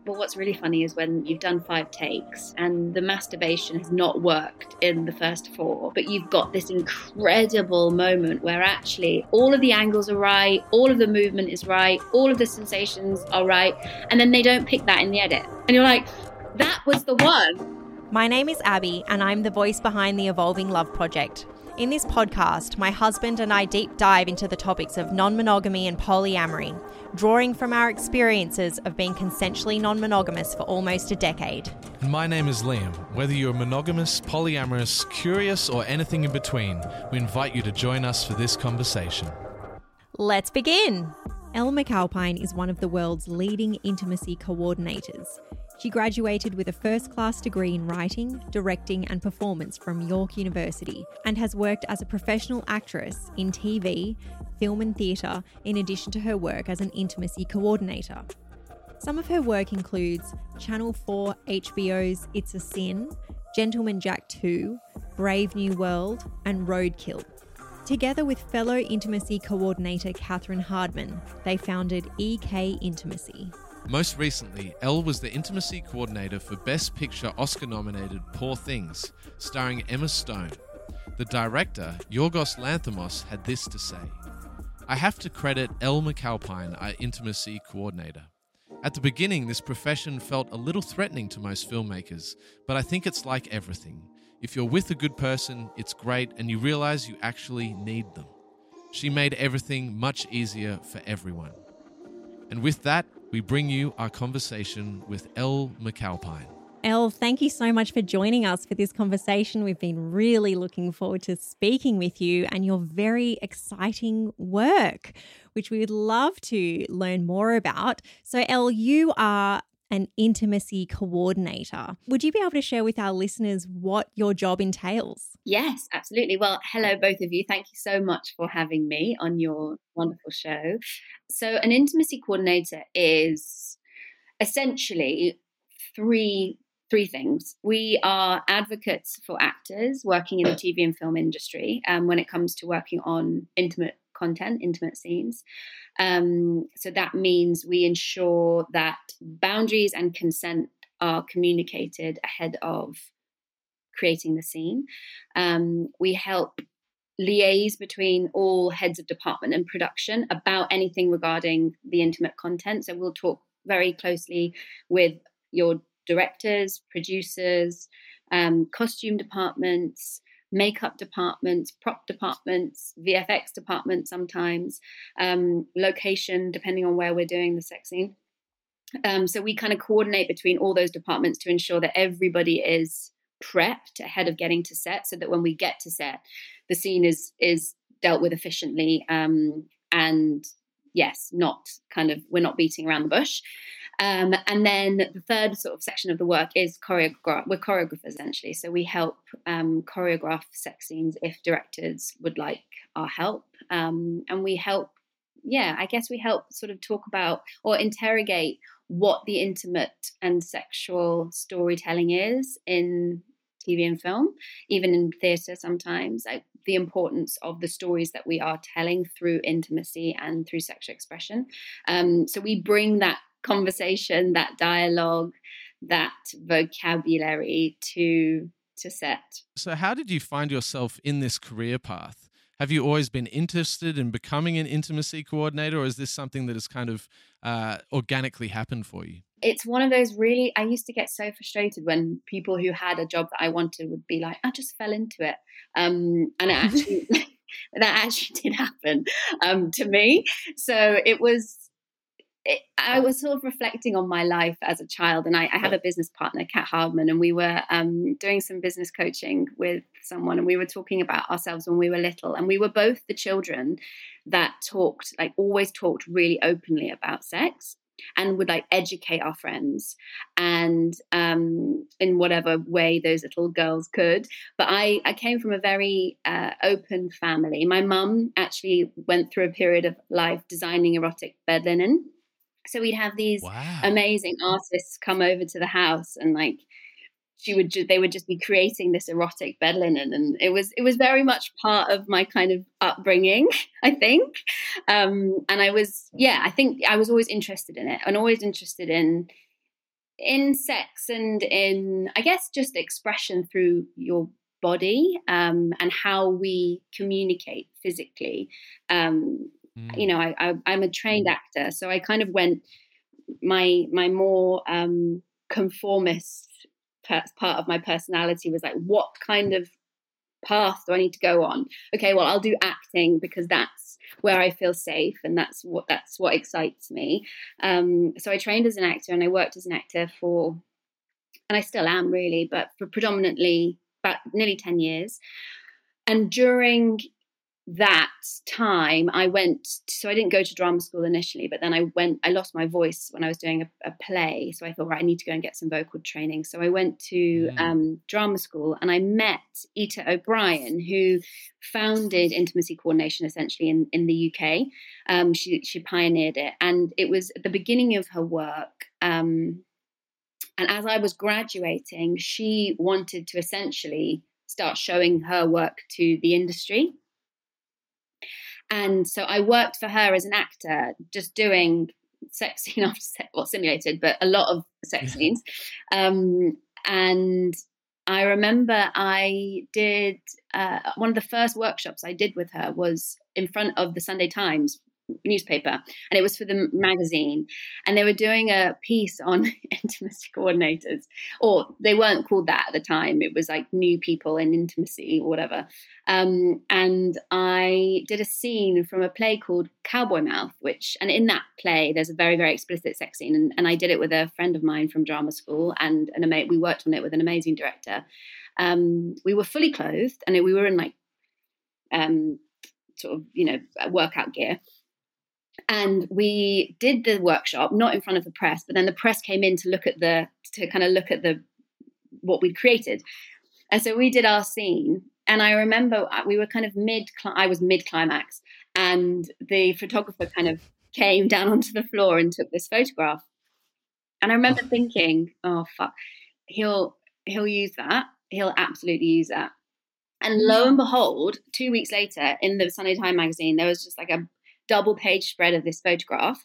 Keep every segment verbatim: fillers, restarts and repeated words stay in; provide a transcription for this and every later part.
But what's really funny is when you've done five takes and the masturbation has not worked in the first four, but you've got this incredible moment where actually all of the angles are right, all of the movement is right, all of the sensations are right, and then they don't pick that in the edit. And you're like, that was the one. My name is Abby, and I'm the voice behind the Evolving Love Project. In this podcast, my husband and I deep dive into the topics of non-monogamy and polyamory, drawing from our experiences of being consensually non-monogamous for almost a decade. My name is Liam. Whether you're monogamous, polyamorous, curious, or anything in between, we invite you to join us for this conversation. Let's begin. Elle McAlpine is one of the world's leading intimacy coordinators. She graduated with a first-class degree in writing, directing and performance from York University and has worked as a professional actress in T V, film and theatre, in addition to her work as an intimacy coordinator. Some of her work includes Channel four H B O's It's a Sin, Gentleman Jack two, Brave New World and Roadkill. Together with fellow intimacy coordinator Catherine Hardman, they founded E K Intimacy. Most recently, Elle was the intimacy coordinator for Best Picture Oscar-nominated Poor Things, starring Emma Stone. The director, Yorgos Lanthimos, had this to say: "I have to credit Elle McAlpine, our intimacy coordinator. At the beginning, this profession felt a little threatening to most filmmakers, but I think it's like everything. If you're with a good person, it's great, and you realize you actually need them. She made everything much easier for everyone." And with that, we bring you our conversation with Elle McAlpine. Elle, thank you so much for joining us for this conversation. We've been really looking forward to speaking with you and your very exciting work, which we would love to learn more about. So, Elle, you are an intimacy coordinator. Would you be able to share with our listeners what your job entails? Yes, absolutely. Well, hello, both of you. Thank you so much for having me on your wonderful show. So an intimacy coordinator is essentially three three things. We are advocates for actors working in the T V and film industry um, when it comes to working on intimate content, intimate scenes. Um, so that means we ensure that boundaries and consent are communicated ahead of creating the scene. Um, we help liaise between all heads of department and production about anything regarding the intimate content. So we'll talk very closely with your directors, producers, um, costume departments, makeup departments, prop departments, V F X departments sometimes, um, location, depending on where we're doing the sex scene. Um, so we kind of coordinate between all those departments to ensure that everybody is prepped ahead of getting to set, so that when we get to set, the scene is is dealt with efficiently, um, and yes, not kind of, we're not beating around the bush. Um, and then the third sort of section of the work is choreograph. We're choreographers essentially, so we help um, choreograph sex scenes if directors would like our help, um, and we help. Yeah, I guess we help sort of talk about or interrogate what the intimate and sexual storytelling is in T V and film, even in theatre sometimes, like the importance of the stories that we are telling through intimacy and through sexual expression. Um, so we bring that conversation, that dialogue, that vocabulary to to set. So how did you find yourself in this career path? Have you always been interested in becoming an intimacy coordinator, or is this something that has kind of uh, organically happened for you? It's one of those really, I used to get so frustrated when people who had a job that I wanted would be like, I just fell into it. Um, and it actually, that actually did happen um, to me. So it was, it, I was sort of reflecting on my life as a child, and I, I have a business partner, Kat Hardman, and we were um, doing some business coaching with someone, and we were talking about ourselves when we were little, and we were both the children that talked, like always talked really openly about sex and would like educate our friends and um, in whatever way those little girls could. But I, I came from a very uh, open family. My mum actually went through a period of life designing erotic bed linen. So we'd have these Wow. amazing artists come over to the house, and like she would ju- they would just be creating this erotic bed linen, and it was it was very much part of my kind of upbringing, I think. Um, and I was yeah, I think I was always interested in it, and always interested in in sex and in, I guess, just expression through your body, um, and how we communicate physically. Um, Mm. you know, I, I, I'm a trained actor, so I kind of went my my more um, conformist per- part of my personality was like, what kind of path do I need to go on? Okay, well, I'll do acting because that's where I feel safe, and that's what that's what excites me. Um, so I trained as an actor, and I worked as an actor for, and I still am really, but for predominantly about nearly ten years. And during that time I went, so I didn't go to drama school initially, but then I went, I lost my voice when I was doing a, a play. So I thought, right, I need to go and get some vocal training. So I went to Mm. um, drama school, and I met Ita O'Brien, who founded intimacy coordination essentially in, in the U K. Um, she, she pioneered it. And it was at the beginning of her work. Um, and as I was graduating, she wanted to essentially start showing her work to the industry. And so I worked for her as an actor, just doing sex scene after sex, well, simulated, but a lot of sex scenes. Um, and I remember I did, uh, one of the first workshops I did with her was in front of the Sunday Times newspaper, and it was for the magazine, and they were doing a piece on intimacy coordinators, or they weren't called that at the time, it was like new people in intimacy or whatever. Um, and I did a scene from a play called Cowboy Mouth, which, and in that play there's a very, very explicit sex scene, and, and I did it with a friend of mine from drama school, and an ama- we worked on it with an amazing director. Um, we were fully clothed, and we were in like um, sort of, you know, workout gear. And we did the workshop, not in front of the press, but then the press came in to look at the, to kind of look at the, what we'd created. And so we did our scene. And I remember we were kind of mid, I was mid climax, and the photographer kind of came down onto the floor and took this photograph. And I remember oh. thinking, oh, fuck, he'll, he'll use that. He'll absolutely use that. And lo and behold, two weeks later in the Sunday Times magazine, there was just like a double page spread of this photograph.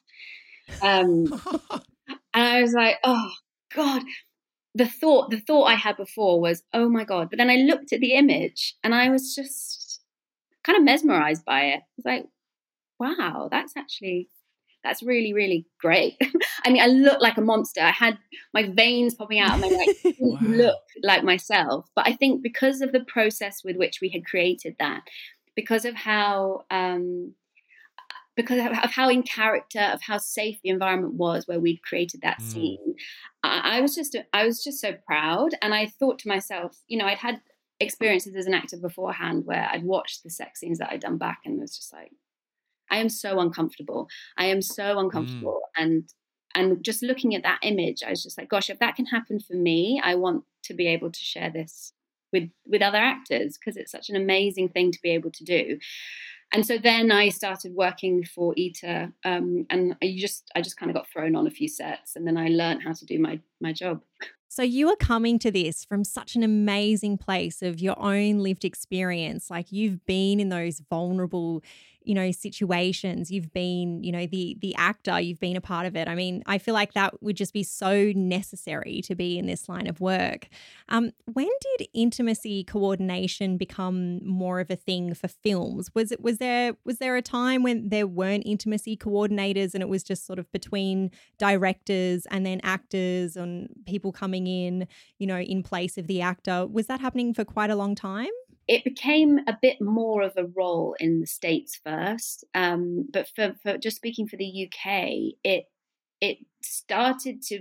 Um, and I was like, oh God, the thought, the thought I had before was, oh my God. But then I looked at the image and I was just kind of mesmerized by it. I was like, wow, that's actually, that's really, really great. I mean, I looked like a monster. I had my veins popping out of my neck. I didn't wow. look like myself. But I think because of the process with which we had created that, because of how, um, because of how in character, of how safe the environment was where we'd created that mm. scene, I, I was just, I was just so proud. And I thought to myself, you know, I'd had experiences as an actor beforehand where I'd watched the sex scenes that I'd done back, and it was just like, I am so uncomfortable. I am so uncomfortable. Mm. And, and just looking at that image, I was just like, gosh, if that can happen for me, I want to be able to share this with, with other actors, because it's such an amazing thing to be able to do. And so then I started working for Ita, um, and I just I just kind of got thrown on a few sets, and then I learned how to do my my job. So you are coming to this from such an amazing place of your own lived experience. Like, you've been in those vulnerable, you know, situations. You've been, you know, the the actor, you've been a part of it. I mean, I feel like that would just be so necessary to be in this line of work. Um, when did intimacy coordination become more of a thing for films? Was it was there was there a time when there weren't intimacy coordinators and it was just sort of between directors and then actors and people coming in, you know, in place of the actor? Was that happening for quite a long time? It became a bit more of a role in the States first, um, but for, for just speaking for the U K, it it started to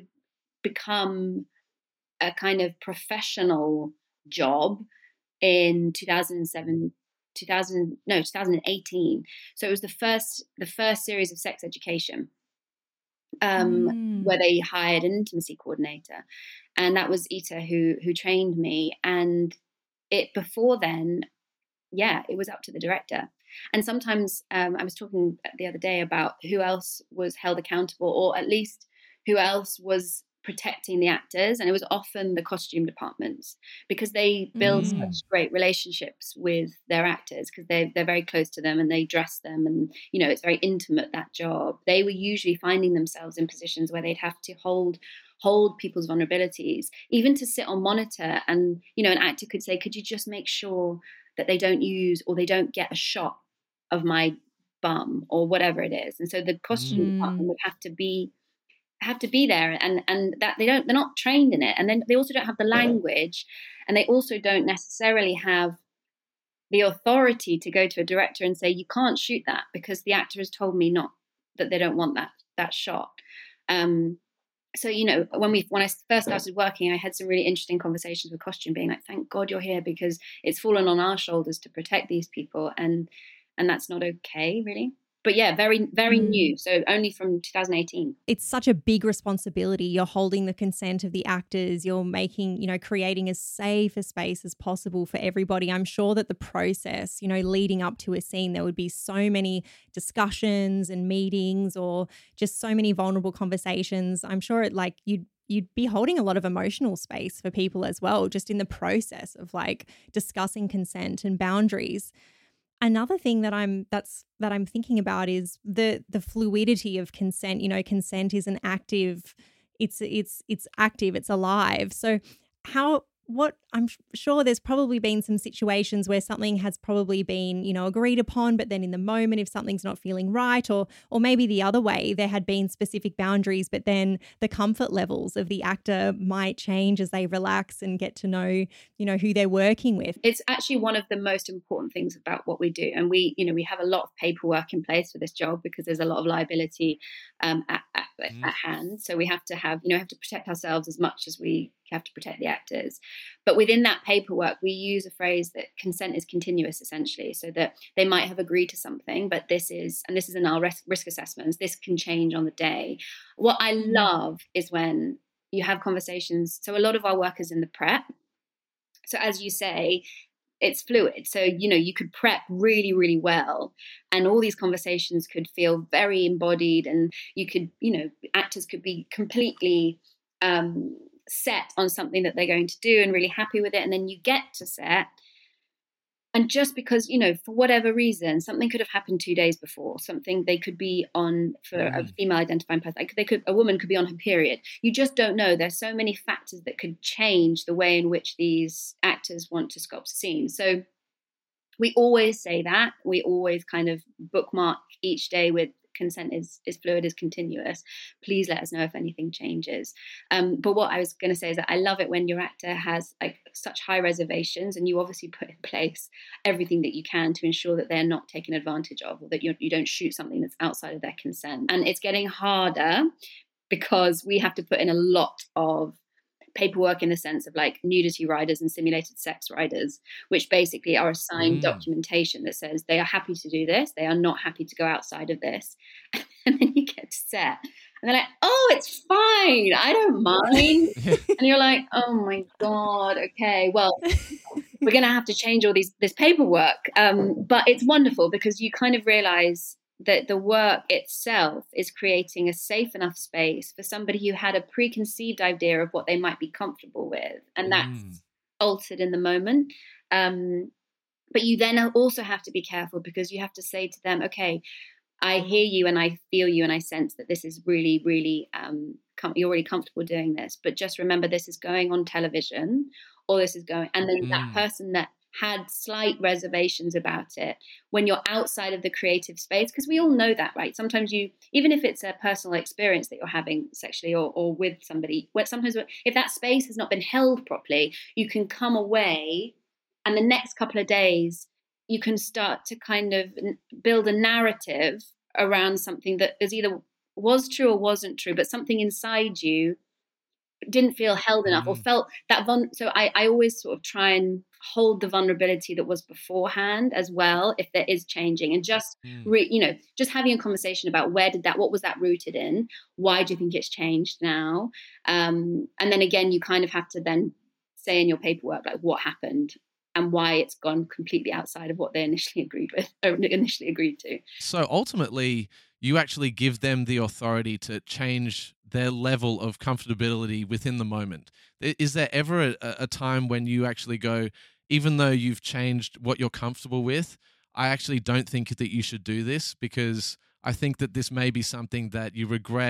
become a kind of professional job in two thousand seven, two thousand no two thousand eighteen. So it was the first the first series of Sex Education, um, mm. where they hired an intimacy coordinator, and that was Ita who who trained me. And it before then, yeah, it was up to the director. And sometimes um, I was talking the other day about who else was held accountable, or at least who else was protecting the actors, and it was often the costume departments, because they build mm. such great relationships with their actors, because they they're very close to them and they dress them, and you know, it's very intimate, that job. They were usually finding themselves in positions where they'd have to hold hold people's vulnerabilities, even to sit on monitor and, you know, an actor could say, could you just make sure that they don't use or they don't get a shot of my bum or whatever it is. And so the costume Mm. department would have to be have to be there, and and that they don't they're not trained in it, and then they also don't have the language, and they also don't necessarily have the authority to go to a director and say, you can't shoot that because the actor has told me not, that they don't want that that shot. Um, so, you know, when we when I first started working, I had some really interesting conversations with costume, being like, thank God you're here, because it's fallen on our shoulders to protect these people, and and that's not okay, really. But yeah, very, very Mm. new. So only from two thousand eighteen. It's such a big responsibility. You're holding the consent of the actors. You're making, you know, creating as safe a space as possible for everybody. I'm sure that the process, you know, leading up to a scene, there would be so many discussions and meetings, or just so many vulnerable conversations. I'm sure it, like you'd you'd be holding a lot of emotional space for people as well, just in the process of like discussing consent and boundaries. Another thing that I'm that's that I'm thinking about is the the fluidity of consent. You know, consent is an active, it's it's it's active, it's alive. So how what I'm sure there's probably been some situations where something has probably been, you know, agreed upon, but then in the moment, if something's not feeling right, or or maybe the other way, there had been specific boundaries, but then the comfort levels of the actor might change as they relax and get to know, you know, who they're working with. It's actually one of the most important things about what we do. And we, you know, we have a lot of paperwork in place for this job because there's a lot of liability um, at, at, mm. at hand. So we have to have, you know, have to protect ourselves as much as we have to protect the actors. But within that paperwork, we use a phrase that consent is continuous, essentially, so that they might have agreed to something, but this is, and this is in our risk, risk assessments, this can change on the day. What I love is when you have conversations. So a lot of our work is in the prep. So as you say, it's fluid. So, you know, you could prep really, really well, and all these conversations could feel very embodied, and you could, you know, actors could be completely um, set on something that they're going to do and really happy with it. And then you get to set, and just because, you know, for whatever reason, something could have happened two days before, something they could be on for mm. a female identifying person, like they could, a woman could be on her period. You just don't know. There's so many factors that could change the way in which these actors want to sculpt a scene. So we always say that. We always kind of bookmark each day with consent is, is fluid, is continuous. Please let us know if anything changes. Um, but what I was going to say is that I love it when your actor has like such high reservations, and you obviously put in place everything that you can to ensure that they're not taken advantage of, or that you you don't shoot something that's outside of their consent. And it's getting harder because we have to put in a lot of paperwork in the sense of like nudity riders and simulated sex riders, which basically are assigned mm. documentation that says they are happy to do this, they are not happy to go outside of this. And then you get to set and they're like, oh, it's fine, I don't mind. And you're like, oh my God, okay, well, we're going to have to change all these this paperwork. Um, but it's wonderful because you kind of realize that the work itself is creating a safe enough space for somebody who had a preconceived idea of what they might be comfortable with. And that's mm. altered in the moment. Um, but you then also have to be careful because you have to say to them, okay, I hear you and I feel you and I sense that this is really, really, um, com- you're really comfortable doing this. But just remember, this is going on television, or this is going, and then mm. that person that had slight reservations about it, when you're outside of the creative space, because we all know that, right? Sometimes you, even if it's a personal experience that you're having sexually or, or with somebody, where sometimes if that space has not been held properly, you can come away and the next couple of days you can start to kind of build a narrative around something that is either was true or wasn't true, but something inside you didn't feel held enough mm. or felt that vul- so I, I always sort of try and hold the vulnerability that was beforehand as well, if there is changing, and just mm. re, you know just having a conversation about where did that what was that rooted in, why do you think it's changed now, um, and then again you kind of have to then say in your paperwork like what happened and why it's gone completely outside of what they initially agreed with or initially agreed to. So ultimately you actually give them the authority to change their level of comfortability within the moment. Is there ever a, a time when you actually go, even though you've changed what you're comfortable with, I actually don't think that you should do this because I think that this may be something that you regret,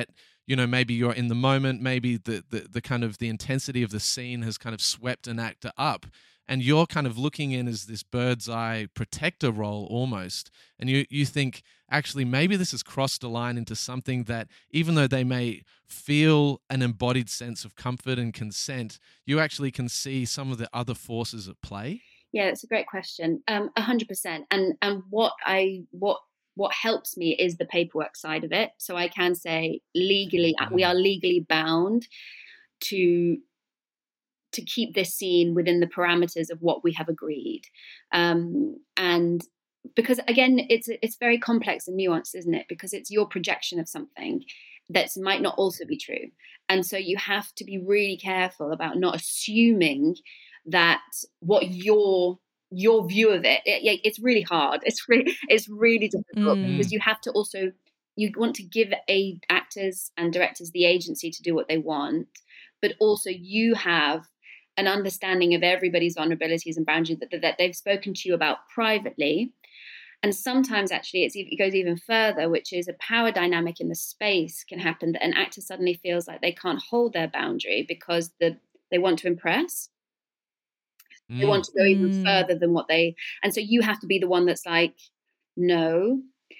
you know, maybe you're in the moment, maybe the, the the kind of the intensity of the scene has kind of swept an actor up, and you're kind of looking in as this bird's eye protector role almost, and you you think, actually maybe this has crossed a line into something that, even though they may feel an embodied sense of comfort and consent, you actually can see some of the other forces at play? Yeah, it's a great question. Um, a hundred percent. And and what I what what helps me is the paperwork side of it. So I can say legally, we Mm. are legally bound to to keep this scene within the parameters of what we have agreed. Um, and because again, it's it's very complex and nuanced, isn't it? Because it's your projection of something that might not also be true. And so you have to be really careful about not assuming that what your your view of it, it it's really hard. It's really it's really difficult Mm. because you have to also, you want to give a actors and directors the agency to do what they want, but also you have an understanding of everybody's vulnerabilities and boundaries that, that they've spoken to you about privately. And sometimes actually it's, it goes even further, which is a power dynamic in the space can happen that an actor suddenly feels like they can't hold their boundary because the, they want to impress. They want Mm. to go even Mm. further than what they, and so you have to be the one that's like, no,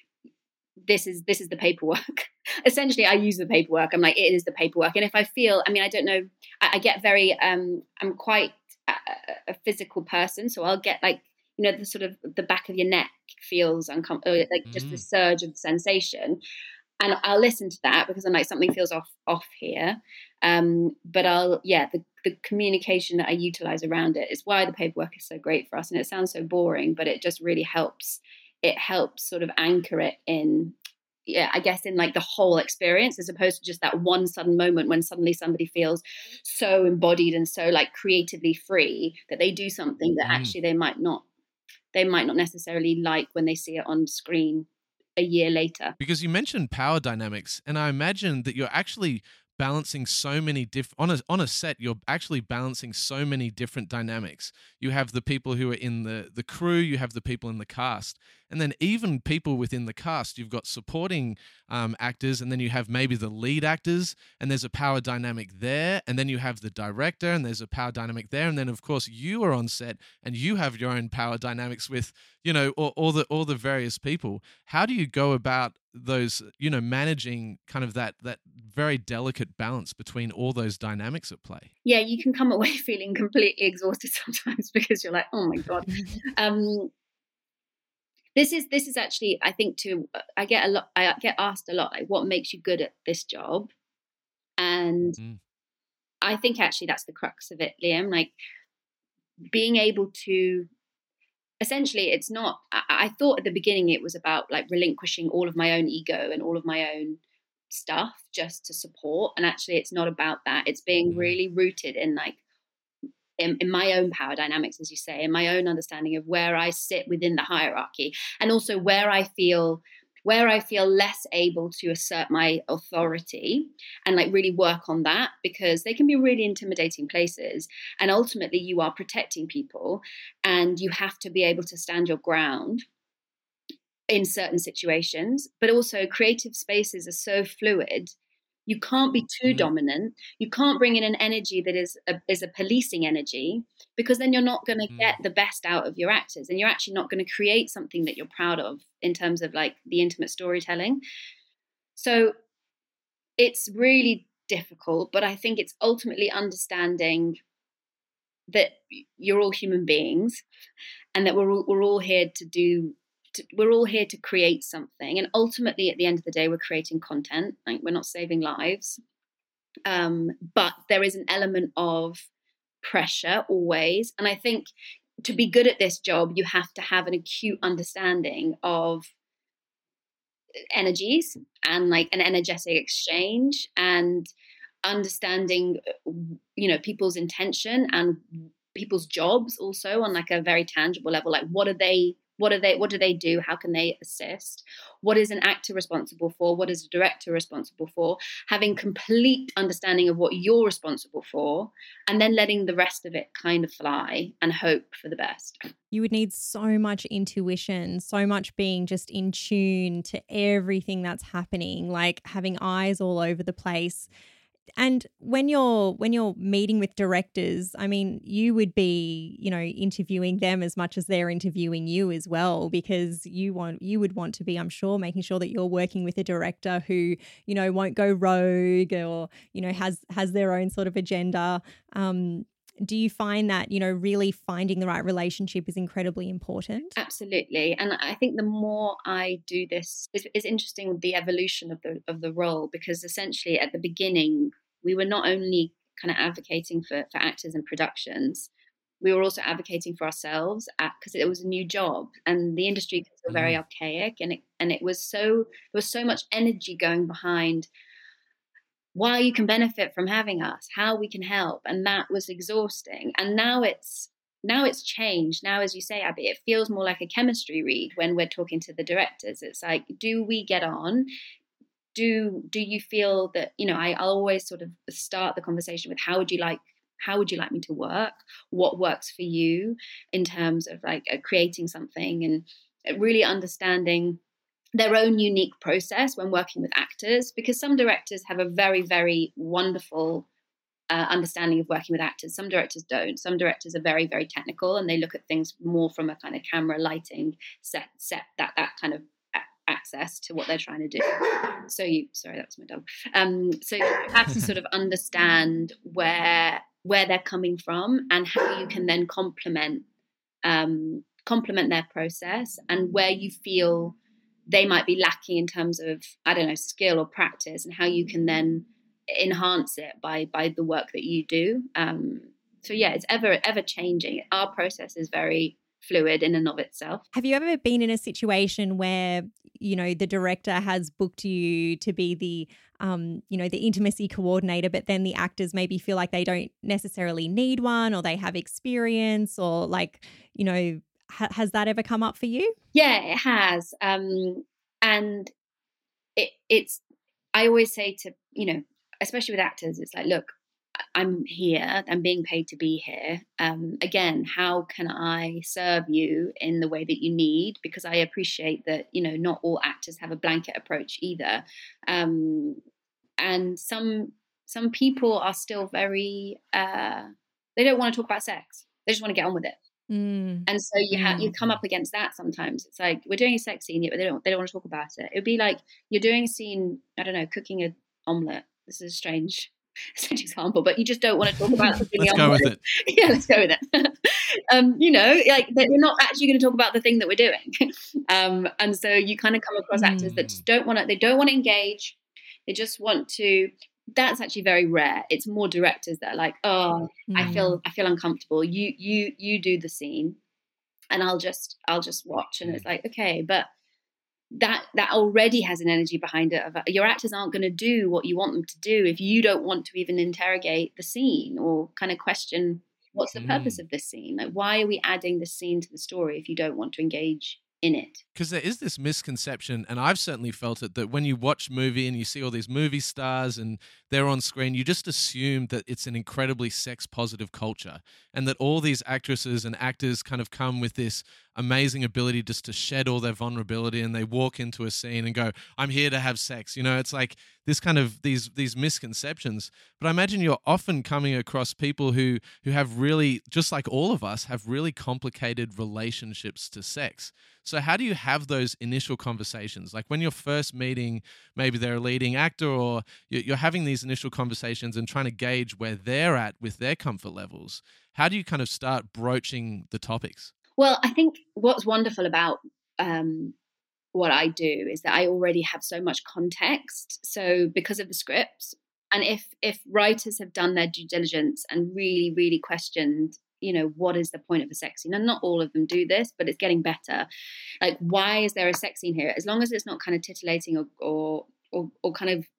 this is this is the paperwork. Essentially, I use the paperwork. I'm like, it is the paperwork. And if I feel, I mean, I don't know, I, I get very, um, I'm quite a, a physical person, so I'll get like, you know, the sort of the back of your neck feels uncomfortable, like just the Mm. surge of sensation. And I'll listen to that because I'm like, something feels off off here. Um, but I'll, yeah, the, the communication that I utilize around it is why the paperwork is so great for us. And it sounds so boring, but it just really helps. It helps sort of anchor it in, yeah, I guess in like the whole experience, as opposed to just that one sudden moment when suddenly somebody feels so embodied and so like creatively free that they do something that Mm. actually they might not, they might not necessarily like when they see it on screen a year later. Because you mentioned power dynamics, and I imagine that you're actually balancing so many different on a on a set. You're actually balancing so many different dynamics. You have the people who are in the the crew, you have the people in the cast, and then even people within the cast. You've got supporting um, actors, and then you have maybe the lead actors, and there's a power dynamic there, and then you have the director, and there's a power dynamic there, and then of course you are on set, and you have your own power dynamics with, you know, all, all the all the various people. How do you go about those, you know, managing kind of that that very delicate balance between all those dynamics at play? Yeah, you can come away feeling completely exhausted sometimes because you're like, oh my god. um, this is this is actually, I think, too. I get a lot. I get asked a lot, like, what makes you good at this job? And Mm. I think actually that's the crux of it, Liam. Like being able to. Essentially, it's not. I, I thought at the beginning it was about like relinquishing all of my own ego and all of my own stuff just to support, and actually, it's not about that. It's being Mm. really rooted in like in, in my own power dynamics, as you say, in my own understanding of where I sit within the hierarchy, and also where I feel where I feel less able to assert my authority and like really work on that, because they can be really intimidating places. And ultimately you are protecting people and you have to be able to stand your ground in certain situations, but also creative spaces are so fluid. You can't be too Mm. dominant. You can't bring in an energy that is a, is a policing energy, because then you're not going to Mm. get the best out of your actors, and you're actually not going to create something that you're proud of in terms of like the intimate storytelling. So it's really difficult, but I think it's ultimately understanding that you're all human beings and that we're all, we're all here to do to, we're all here to create something, and ultimately at the end of the day we're creating content. Like, we're not saving lives, um, but there is an element of pressure always, and I think to be good at this job you have to have an acute understanding of energies and like an energetic exchange, and understanding, you know, people's intention and people's jobs also on like a very tangible level. Like, what are they what are they what do they do, how can they assist, what is an actor responsible for, what is a director responsible for, having complete understanding of what you're responsible for, and then letting the rest of it kind of fly and hope for the best. You would need so much intuition, so much being just in tune to everything that's happening, like having eyes all over the place. And when you're when you're meeting with directors, I mean, you would be, you know, interviewing them as much as they're interviewing you as well, because you want you would want to be, I'm sure, making sure that you're working with a director who, you know, won't go rogue or, you know, has has their own sort of agenda. Um, do you find that, you know, really finding the right relationship is incredibly important? Absolutely. And I think the more I do this, it's, it's interesting the evolution of the of the role, because essentially at the beginning, we were not only kind of advocating for, for actors and productions, we were also advocating for ourselves because it was a new job and the industry was still very archaic, and it, and it was so, there was so much energy going behind why you can benefit from having us, how we can help. And that was exhausting. And now it's now it's changed. Now, as you say, Abby, it feels more like a chemistry read when we're talking to the directors. It's like, do we get on? Do do you feel that, you know, I, I'll always sort of start the conversation with how would you like how would you like me to work? What works for you in terms of like uh, creating something, and really understanding their own unique process when working with actors, because some directors have a very, very wonderful uh, understanding of working with actors. Some directors don't. Some directors are very, very technical and they look at things more from a kind of camera, lighting, set, set that that kind of a- access to what they're trying to do. So you, sorry, that was my dog. Um, so you have to sort of understand where where they're coming from and how you can then complement um, complement their process, and where you feel they might be lacking in terms of, I don't know, skill or practice, and how you can then enhance it by by the work that you do. Um, so yeah, it's ever ever changing. Our process is very fluid in and of itself. Have you ever been in a situation where, you know, the director has booked you to be the, um, you know, the intimacy coordinator, but then the actors maybe feel like they don't necessarily need one, or they have experience, or like, you know, has that ever come up for you? Yeah, it has. Um, and it, it's, I always say to, you know, especially with actors, it's like, look, I'm here, I'm being paid to be here. Um, again, how can I serve you in the way that you need? Because I appreciate that, you know, not all actors have a blanket approach either. Um, and some, some people are still very, uh, they don't want to talk about sex. They just want to get on with it. Mm. And so you have mm. you come up against that sometimes. It's like, we're doing a sex scene, but they don't they don't want to talk about it. It'd be like you're doing a scene, I don't know, cooking an omelette. This is a strange, strange example, but you just don't want to talk about cooking let's the go omelette. with it. Yeah, let's go with it. um, you know, like we're not actually going to talk about the thing that we're doing. um, and so you kind of come across Mm. actors that just don't want to. They don't want to engage. They just want to. That's actually very rare. It's more directors that are like, oh, Mm. I feel I feel uncomfortable. You you you do the scene, and I'll just I'll just watch. And it's like, okay, but that that already has an energy behind it. Of, your actors aren't going to do what you want them to do if you don't want to even interrogate the scene or kind of question what's the Mm. purpose of this scene. Like, why are we adding this scene to the story if you don't want to engage in it? Because there is this misconception, and I've certainly felt it, that when you watch movie and you see all these movie stars and they're on screen, you just assume that it's an incredibly sex positive culture, and that all these actresses and actors kind of come with this amazing ability just to shed all their vulnerability, and they walk into a scene and go, I'm here to have sex. You know, it's like this kind of these these misconceptions. But I imagine you're often coming across people who who have really, just like all of us, have really complicated relationships to sex. So how do you have those initial conversations? Like when you're first meeting, maybe they're a leading actor, or you're having these initial conversations and trying to gauge where they're at with their comfort levels. How do you kind of start broaching the topics? Well, I think what's wonderful about um, what I do is that I already have so much context. So because of the scripts, and if if writers have done their due diligence and really, really questioned, you know, what is the point of a sex scene? And not all of them do this, but it's getting better. Like, why is there a sex scene here? As long as it's not kind of titillating or or or, or kind of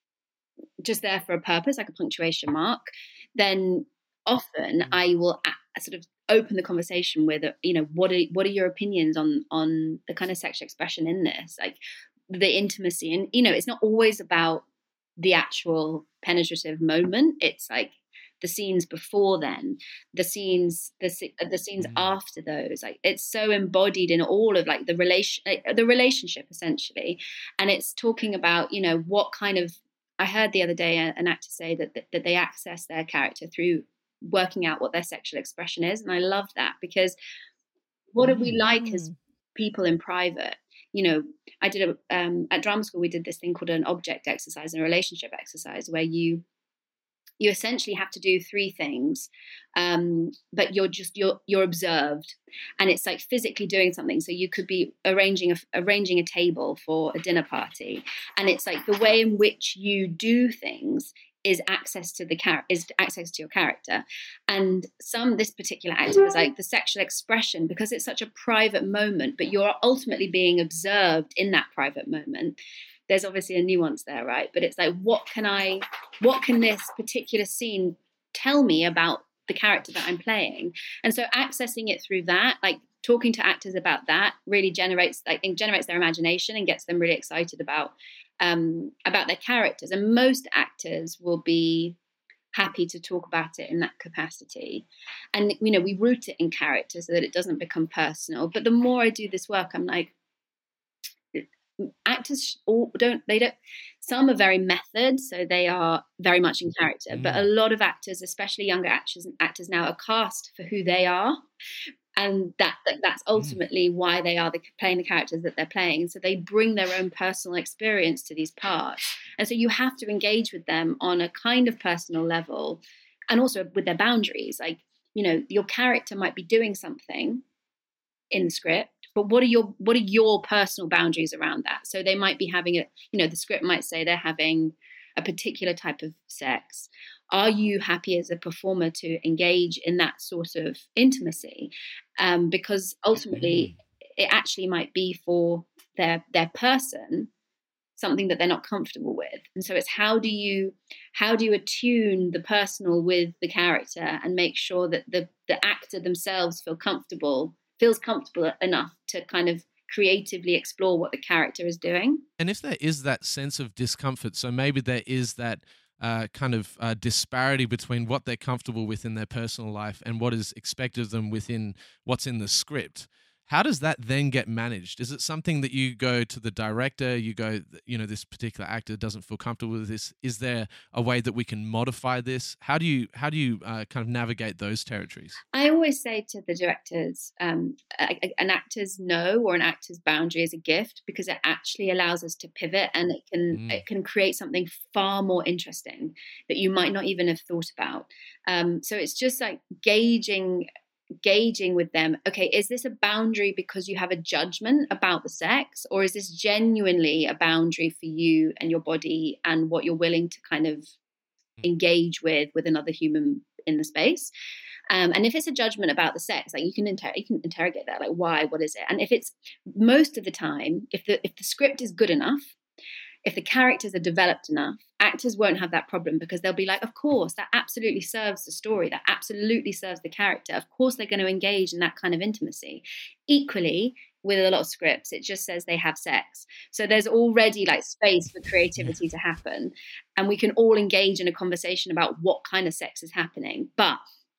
just there for a purpose, like a punctuation mark, then often I will a- sort of open the conversation with, you know, what are what are your opinions on on the kind of sexual expression in this? Like, the intimacy. And, you know, it's not always about the actual penetrative moment. It's like the scenes before then, the scenes, the the scenes mm-hmm. after those. Like, it's so embodied in all of like the relation, like, the relationship essentially. And it's talking about, you know, what kind of. I heard the other day an actor say that that, that they access their character through working out what their sexual expression is, and I love that, because what mm-hmm. are we like as people in private? You know, I did a um, at drama school. We did this thing called an object exercise and a relationship exercise, where you. You essentially have to do three things, um, but you're just you're you're observed, and it's like physically doing something. So you could be arranging a arranging a table for a dinner party, and it's like the way in which you do things is access to the char- is access to your character. And some this particular actor was like the sexual expression, because it's such a private moment, but you're ultimately being observed in that private moment. There's obviously a nuance there, right? But it's like, what can I, what can this particular scene tell me about the character that I'm playing? And so accessing it through that, like talking to actors about that, really generates, like, it generates their imagination and gets them really excited about um, about their characters. And most actors will be happy to talk about it in that capacity. And, you know, we root it in character so that it doesn't become personal. But the more I do this work, I'm like, actors all don't they don't some are very method, so they are very much in character, mm. but a lot of actors, especially younger actors actors now, are cast for who they are, and that, that that's ultimately mm. why they are the, playing the characters that they're playing. So they bring their own personal experience to these parts, and so you have to engage with them on a kind of personal level, and also with their boundaries. Like, you know, your character might be doing something in the script, but what are your what are your personal boundaries around that? So they might be having a, you know, the script might say they're having a particular type of sex. Are you happy as a performer to engage in that sort of intimacy? Um, because ultimately, it actually might be for their their person something that they're not comfortable with. And so it's how do you how do you attune the personal with the character and make sure that the the actor themselves feel comfortable. feels comfortable enough to kind of creatively explore what the character is doing. And if there is that sense of discomfort, so maybe there is that uh, kind of uh, disparity between what they're comfortable with in their personal life and what is expected of them within what's in the script, how does that then get managed? Is it something that you go to the director, you go, you know, this particular actor doesn't feel comfortable with this. Is there a way that we can modify this? How do you how do you uh, kind of navigate those territories? I always say to the directors, um, a, a, an actor's no or an actor's boundary is a gift, because it actually allows us to pivot, and it can mm. it can create something far more interesting that you might not even have thought about. Um, so it's just like gauging. gauging with them, okay, is this a boundary because you have a judgment about the sex, or is this genuinely a boundary for you and your body and what you're willing to kind of engage with with another human in the space? Um, and if it's a judgment about the sex, like you can inter- you can interrogate that, like why, what is it? And if it's most of the time, if the if the script is good enough, if the characters are developed enough, actors won't have that problem, because they'll be like, of course, that absolutely serves the story. That absolutely serves the character. Of course, they're going to engage in that kind of intimacy. Equally, with a lot of scripts, it just says they have sex. So there's already like space for creativity to happen. And we can all engage in a conversation about what kind of sex is happening. But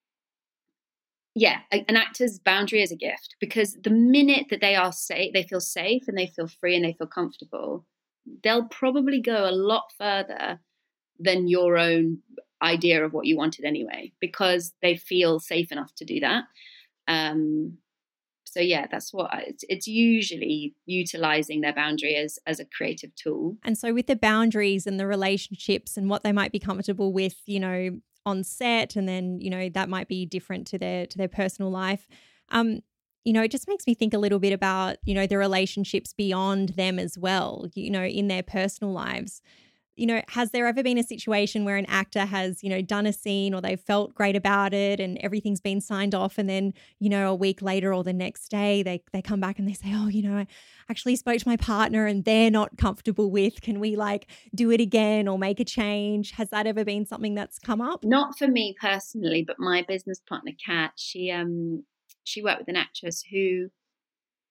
yeah, an actor's boundary is a gift, because the minute that they are safe, they feel safe and they feel free and they feel comfortable, they'll probably go a lot further than your own idea of what you wanted anyway, because they feel safe enough to do that. Um, so yeah, that's what I, it's, it's usually utilizing their boundary as, as a creative tool. And so with the boundaries and the relationships and what they might be comfortable with, you know, on set, and then, you know, that might be different to their, to their personal life. Um, You know, it just makes me think a little bit about, you know, the relationships beyond them as well, you know, in their personal lives. You know, has there ever been a situation where an actor has, you know, done a scene or they've felt great about it and everything's been signed off, and then, you know, a week later or the next day they they come back and they say, oh, you know, I actually spoke to my partner and they're not comfortable with, can we like do it again or make a change? Has that ever been something that's come up? Not for me personally, but my business partner, Kat, she um she worked with an actress who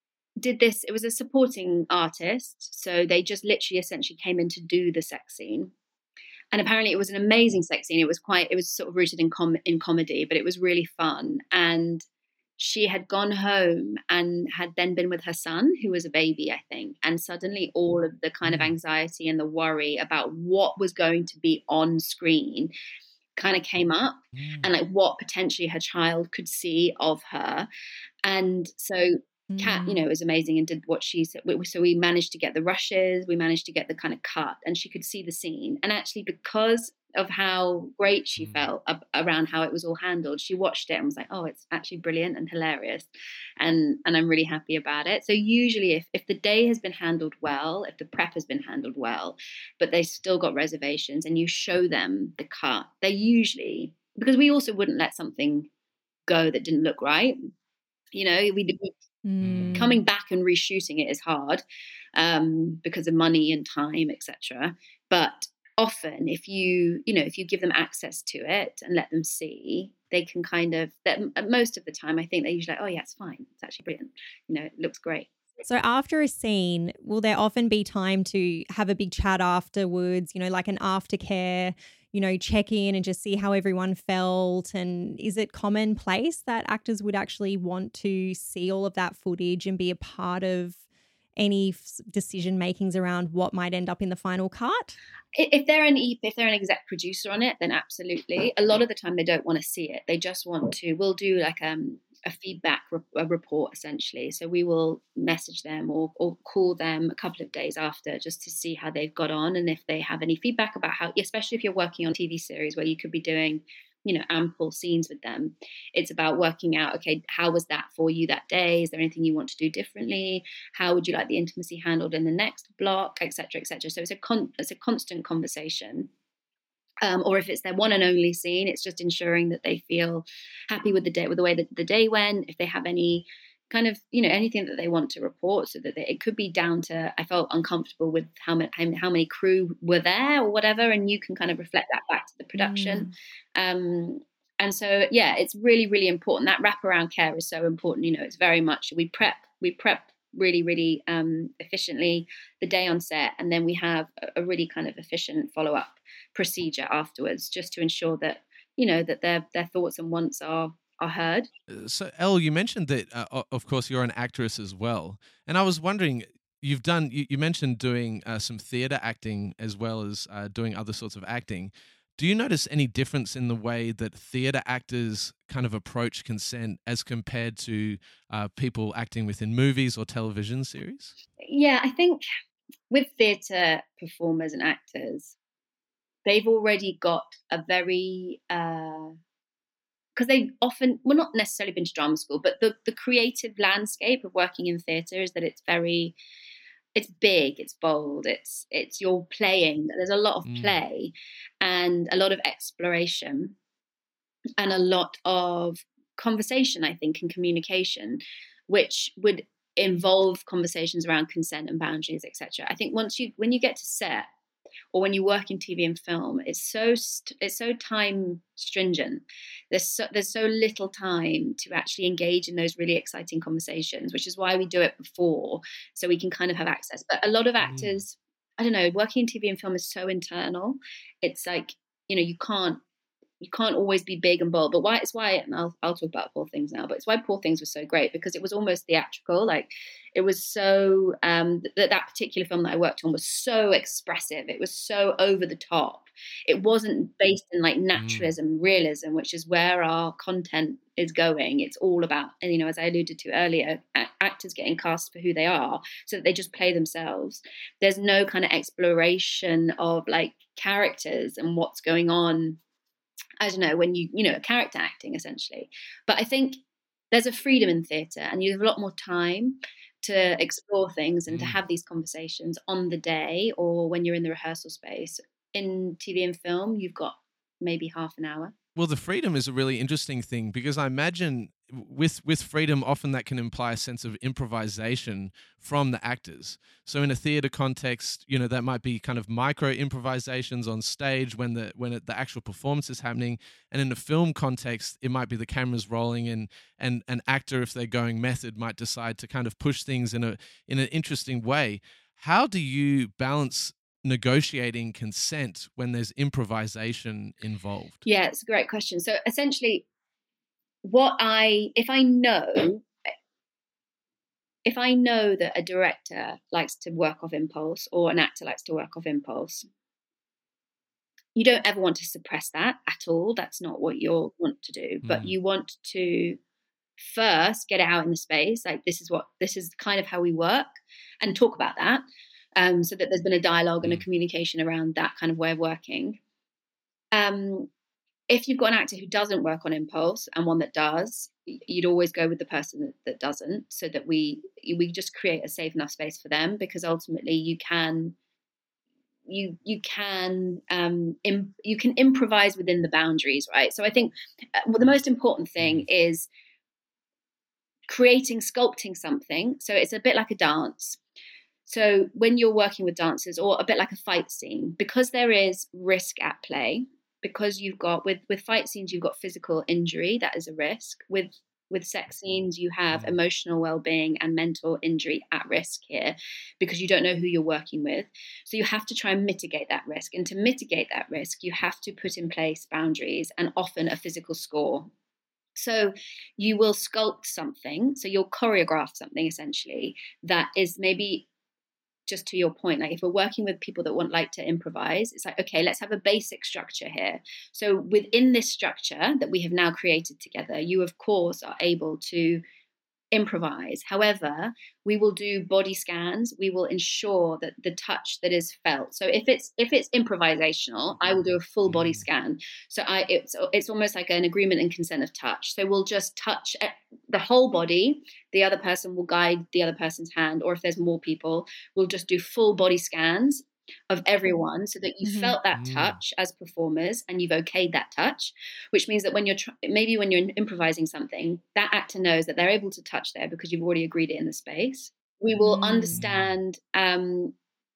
did this. It was a supporting artist, so they just literally essentially came in to do the sex scene. And apparently it was an amazing sex scene. It was quite, it was sort of rooted in com- in comedy, but it was really fun. And she had gone home and had then been with her son, who was a baby, I think. And suddenly all of the kind of anxiety and the worry about what was going to be on screen kind of came up, mm. and like what potentially her child could see of her. And so mm. Kat, you know, was amazing and did what she said. So we managed to get the rushes, we managed to get the kind of cut, and she could see the scene. And actually, because of how great she mm. felt ab- around how it was all handled, she watched it and was like, oh, it's actually brilliant and hilarious. And and I'm really happy about it. So usually if, if the day has been handled well, if the prep has been handled well, but they still got reservations and you show them the cut, they usually, because we also wouldn't let something go that didn't look right. You know, we, we mm. coming back and reshooting it is hard um, because of money and time, et cetera. But often if you, you know, if you give them access to it and let them see, they can kind of, that most of the time, I think they're usually like, oh yeah, it's fine. It's actually brilliant. You know, it looks great. So after a scene, will there often be time to have a big chat afterwards, you know, like an aftercare, you know, check in and just see how everyone felt? And is it commonplace that actors would actually want to see all of that footage and be a part of any decision makings around what might end up in the final cut? If they're an if they're an exec producer on it, then absolutely. A lot of the time they don't want to see it. They just want to, we'll do like um, a feedback re- a report essentially. So we will message them or, or call them a couple of days after just to see how they've got on and if they have any feedback about how, especially if you're working on a T V series where you could be doing, you know, ample scenes with them. It's about working out, okay, how was that for you that day? Is there anything you want to do differently? How would you like the intimacy handled in the next block, et cetera, et cetera. So it's a con- it's a constant conversation. Um, or if it's their one and only scene, it's just ensuring that they feel happy with the day, with the way that the day went. If they have any kind of, you know, anything that they want to report, so that they, it could be down to, I felt uncomfortable with how many, how many crew were there or whatever, and you can kind of reflect that back to the production. Mm. Um, and so, yeah, it's really, really important. That wraparound care is so important. You know, it's very much, we prep, we prep really, really um, efficiently the day on set, and then we have a, a really kind of efficient follow-up procedure afterwards, just to ensure that, you know, that their their thoughts and wants are are heard. So, Elle, you mentioned that, uh, of course, you're an actress as well. And I was wondering, you've done, you, you mentioned doing uh, some theatre acting as well as uh, doing other sorts of acting. Do you notice any difference in the way that theatre actors kind of approach consent as compared to uh, people acting within movies or television series? Yeah, I think with theatre performers and actors, they've already got a very... Uh, because they've often, well, not necessarily been to drama school, but the, the creative landscape of working in theatre is that it's very, it's big, it's bold, it's it's you're playing. There's a lot of mm. play and a lot of exploration and a lot of conversation, I think, and communication, which would involve conversations around consent and boundaries, et cetera. I think once you, when you get to set, or when you work in T V and film, it's so st- it's so time stringent. There's so, there's so little time to actually engage in those really exciting conversations, which is why we do it before, so we can kind of have access. But a lot of actors, mm. I don't know, working in T V and film is so internal. It's like, you know, you can't you can't always be big and bold. But why it's why, and I'll I'll talk about Poor Things now, but it's why Poor Things was so great, because it was almost theatrical. Like it was so um that that particular film that I worked on was so expressive. It was so over the top. It wasn't based in like naturalism, mm. realism, which is where our content is going. It's all about, and you know, as I alluded to earlier, a- actors getting cast for who they are, so that they just play themselves. There's no kind of exploration of like characters and what's going on. I don't know, when you, you know, character acting essentially. But I think there's a freedom in theatre, and you have a lot more time to explore things and mm. to have these conversations on the day or when you're in the rehearsal space. In T V and film, you've got maybe half an hour Well, the freedom is a really interesting thing because I imagine with with freedom, often that can imply a sense of improvisation from the actors. So in a theater context, you know, that might be kind of micro improvisations on stage when the when it, the actual performance is happening. And in a film context, it might be the cameras rolling, and and an actor, if they're going method, might decide to kind of push things in a in an interesting way. How do you balance negotiating consent when there's improvisation involved? Yeah, it's a great question. So essentially, what I if I know if I know that a director likes to work off impulse or an actor likes to work off impulse, you don't ever want to suppress that at all. That's not what you want to do. But Mm. you want to first get it out in the space. Like, this is what this is kind of how we work, and talk about that. Um, so that there's been a dialogue and a Mm. communication around that kind of way of working. Um, if you've got an actor who doesn't work on impulse and one that does, y- you'd always go with the person that, that doesn't, so that we we just create a safe enough space for them, because ultimately you can you you can um, im- you can improvise within the boundaries, right? So I think uh, well, the most important thing is creating, sculpting something. So it's a bit like a dance. So when you're working with dancers, or a bit like a fight scene, because there is risk at play, because you've got with with fight scenes, you've got physical injury, that is a risk. With with sex scenes, you have Mm. emotional well-being and mental injury at risk here, because you don't know who you're working with. So you have to try and mitigate that risk. And to mitigate that risk, you have to put in place boundaries and often a physical score. So you will sculpt something, so you'll choreograph something essentially that is maybe, just to your point, like if we're working with people that want like to improvise, it's like, okay, let's have a basic structure here. So within this structure that we have now created together, you of course are able to improvise. However, we will do body scans. We will ensure that the touch that is felt. So if it's if it's improvisational, I will do a full body Mm. scan. So I it's it's almost like an agreement and consent of touch. So we'll just touch the whole body. The other person will guide the other person's hand, or if there's more people, we'll just do full body scans of everyone, so that you Mhm. felt that Mm. touch as performers and you've okayed that touch, which means that when you're tr- maybe when you're improvising something, that actor knows that they're able to touch there because you've already agreed it in the space. We will Mm. understand, um,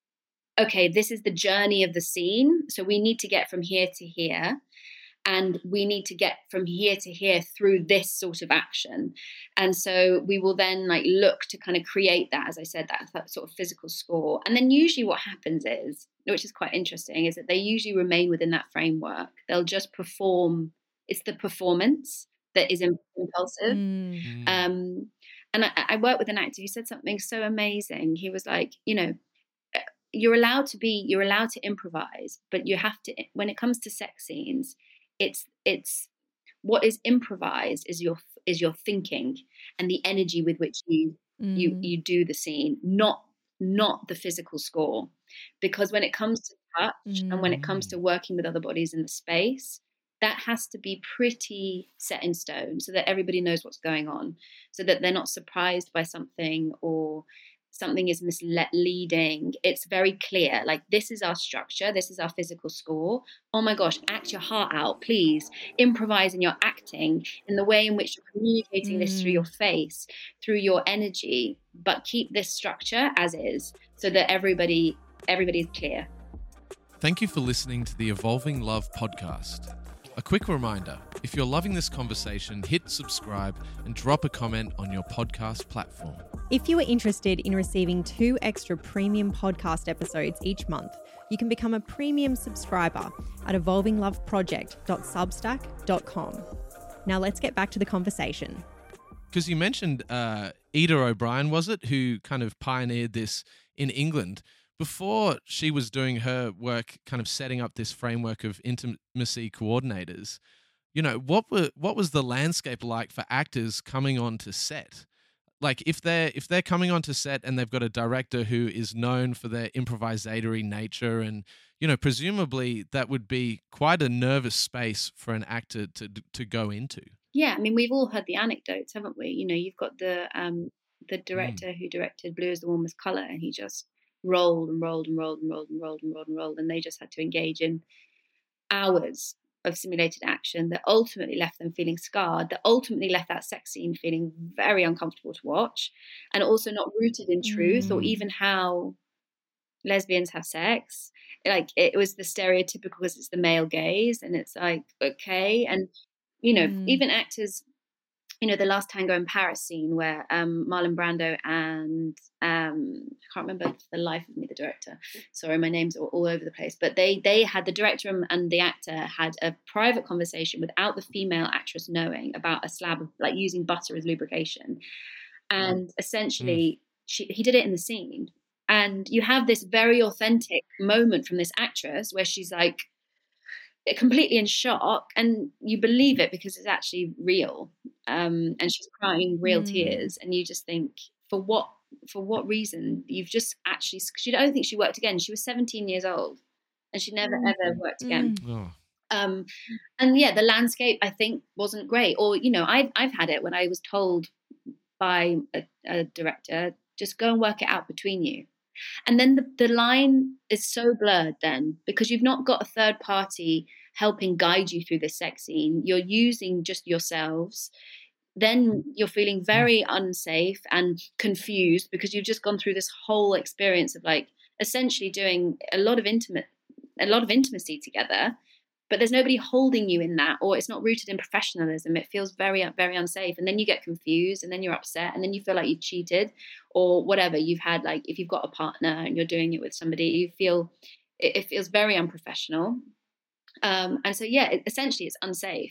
okay, this is the journey of the scene, so we need to get from here to here, and we need to get from here to here through this sort of action. And so we will then like look to kind of create that, as I said, that, that sort of physical score. And then usually what happens is, which is quite interesting, is that they usually remain within that framework. They'll just perform. It's the performance that is im- impulsive. Mm. Mm. Um, and I, I worked with an actor who said something so amazing. He was like, you know, you're allowed to be, you're allowed to improvise, but you have to, when it comes to sex scenes, it's it's what is improvised is your is your thinking and the energy with which you you Mm. you do the scene, not not the physical score. Because when it comes to touch and when it comes Mm. to working with other bodies in the space, that has to be pretty set in stone, so that everybody knows what's going on, so that they're not surprised by something, or something is misleading. It's very clear, like, this is our structure, this is our physical score. Oh my gosh, act your heart out, please. Improvise in your acting, in the way in which you're communicating this through your Mm. face, through your energy, but keep this structure as is, so that everybody everybody's clear. Thank you for listening to the Evolving Love podcast. A quick reminder, if you're loving this conversation, hit subscribe and drop a comment on your podcast platform. If you are interested in receiving two extra premium podcast episodes each month, you can become a premium subscriber at evolving love project dot substack dot com. Now let's get back to the conversation. Because you mentioned uh, Ida O'Brien, was it, who kind of pioneered this in England. Before she was doing her work, kind of setting up this framework of intimacy coordinators, you know, what were what was the landscape like for actors coming onto set? Like, if they're if they're coming onto set and they've got a director who is known for their improvisatory nature, and you know, presumably that would be quite a nervous space for an actor to to go into. Yeah, I mean, we've all heard the anecdotes, haven't we? You know, you've got the um, the Mm. director who directed Blue is the Warmest Colour, and he just rolled and rolled and rolled and rolled and rolled and rolled and rolled, and they just had to engage in hours of simulated action that ultimately left them feeling scarred, that ultimately left that sex scene feeling very uncomfortable to watch, and also not rooted in truth or Mm. even how lesbians have sex. Like, it was the stereotypical, because it's the male gaze, and it's like, okay. And, you know, Mm. even actors, you know, the Last Tango in Paris scene where um, Marlon Brando and um, I can't remember for the life of me the director. Sorry, my name's all, all over the place. But they they had the director and, and the actor had a private conversation without the female actress knowing about a slab of, like, using butter as lubrication, and essentially she, he did it in the scene. And you have this very authentic moment from this actress where she's like completely in shock, and you believe it because it's actually real. Um, and she's crying real Mm. tears, and you just think, for what for what reason? You've just actually, she, I don't think she worked again. She was seventeen years old, and she never Mm. ever worked again. Mm. Oh. Um, and yeah, the landscape, I think, wasn't great. Or, you know, I've I've had it when I was told by a, a director, just go and work it out between you. And then the, the line is so blurred then, because you've not got a third party helping guide you through the sex scene. You're using just yourselves. Then you're feeling very unsafe and confused because you've just gone through this whole experience of, like, essentially doing a lot of intimate, a lot of intimacy together, but there's nobody holding you in that, or it's not rooted in professionalism. It feels very, very unsafe. And then you get confused, and then you're upset, and then you feel like you've cheated or whatever. You've had, like, if you've got a partner and you're doing it with somebody, you feel, it, it feels very unprofessional. Um, and so, yeah, it, essentially it's unsafe.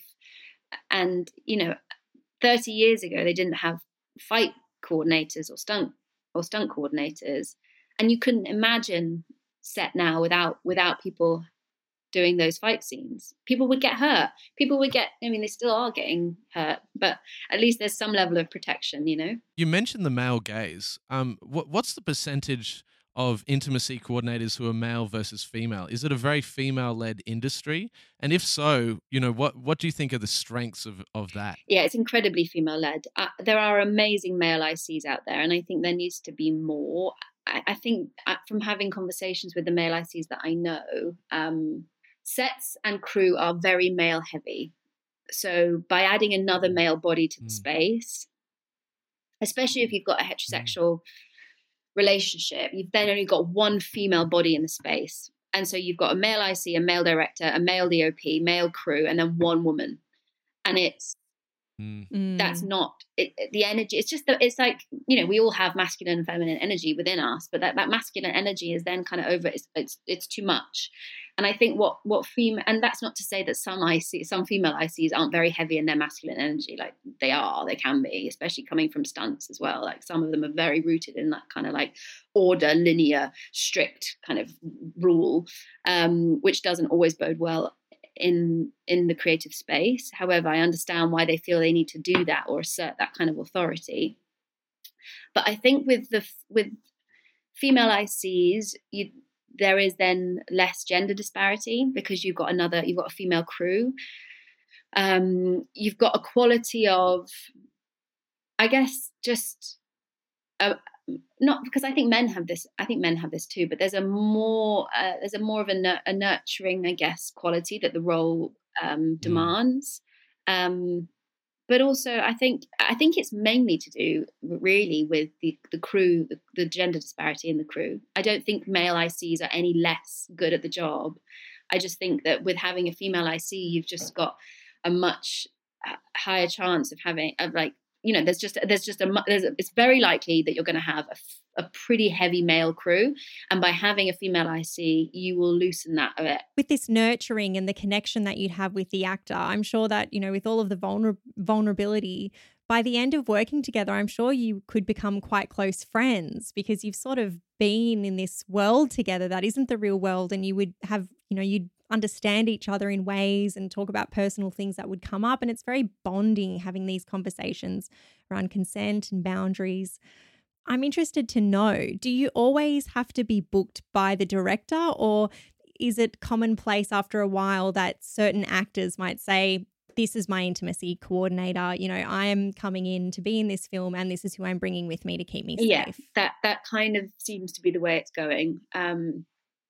And, you know, thirty years ago, they didn't have fight coordinators or stunt or stunt coordinators. And you couldn't imagine set now without without people doing those fight scenes. People would get hurt. People would get, I mean, they still are getting hurt, but at least there's some level of protection, you know? You mentioned the male gaze. Um, what, what's the percentage of intimacy coordinators who are male versus female? Is it a very female-led industry? And if so, you know, what, what do you think are the strengths of, of that? Yeah, it's incredibly female-led. Uh, there are amazing male I Cs out there, and I think there needs to be more. I, I think uh, from having conversations with the male I Cs that I know, um, sets and crew are very male heavy. So by adding another male body to the Mm. space, especially if you've got a heterosexual relationship, you've then only got one female body in the space. And so you've got a male I C, a male director, a male D O P, male crew, and then one woman. And it's, Mm. Mm. that's not it, it- the energy. It's just that it's like, you know, we all have masculine and feminine energy within us, but that, that masculine energy is then kind of over. It's, it's it's too much. And I think what what female, and that's not to say that some I C, some female I Cs aren't very heavy in their masculine energy. Like, they are, they can be, especially coming from stunts as well. Like, some of them are very rooted in that kind of like order, linear, strict kind of rule, um, which doesn't always bode well in in the creative space. However, I understand why they feel they need to do that or assert that kind of authority. But I think with the with female I Cs, you, there is then less gender disparity because you've got another, you've got a female crew. Um, you've got a quality of, I guess, just uh, not because I think men have this. I think men have this too, but there's a more uh, there's a more of a, nur- a nurturing, I guess, quality that the role um, demands. Um, but also, I think I think it's mainly to do really with the the crew, the, the gender disparity in the crew. I don't think male I Cs are any less good at the job. I just think that with having a female I C, you've just got a much higher chance of having of like. You know, there's just there's just a, there's a it's very likely that you're going to have a, a pretty heavy male crew, and by having a female I C, you will loosen that a bit. With this nurturing and the connection that you'd have with the actor, I'm sure that, you know, with all of the vulner- vulnerability, by the end of working together, I'm sure you could become quite close friends because you've sort of been in this world together that isn't the real world, and you would have, you know, you'd understand each other in ways and talk about personal things that would come up. And it's very bonding having these conversations around consent and boundaries. I'm interested to know, do you always have to be booked by the director, or is it commonplace after a while that certain actors might say, this is my intimacy coordinator, you know, I am coming in to be in this film and this is who I'm bringing with me to keep me safe? Yeah, that, that kind of seems to be the way it's going. Um,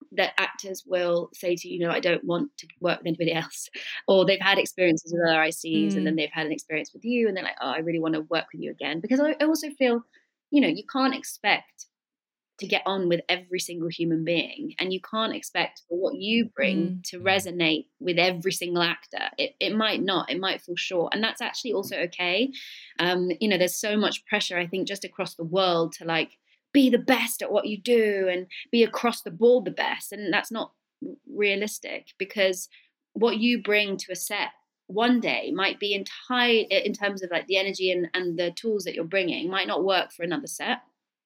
that actors will say to you, you know, I don't want to work with anybody else, or they've had experiences with other I Cs mm. and then they've had an experience with you and they're like, oh, I really want to work with you again. Because I also feel, you know, you can't expect to get on with every single human being, and you can't expect for what you bring mm. to resonate with every single actor. It, it might not, it might fall short, and that's actually also okay. Um, you know, there's so much pressure, I think, just across the world to like be the best at what you do and be across the board the best, and that's not realistic, because what you bring to a set one day might be entire in terms of like the energy and, and the tools that you're bringing might not work for another set.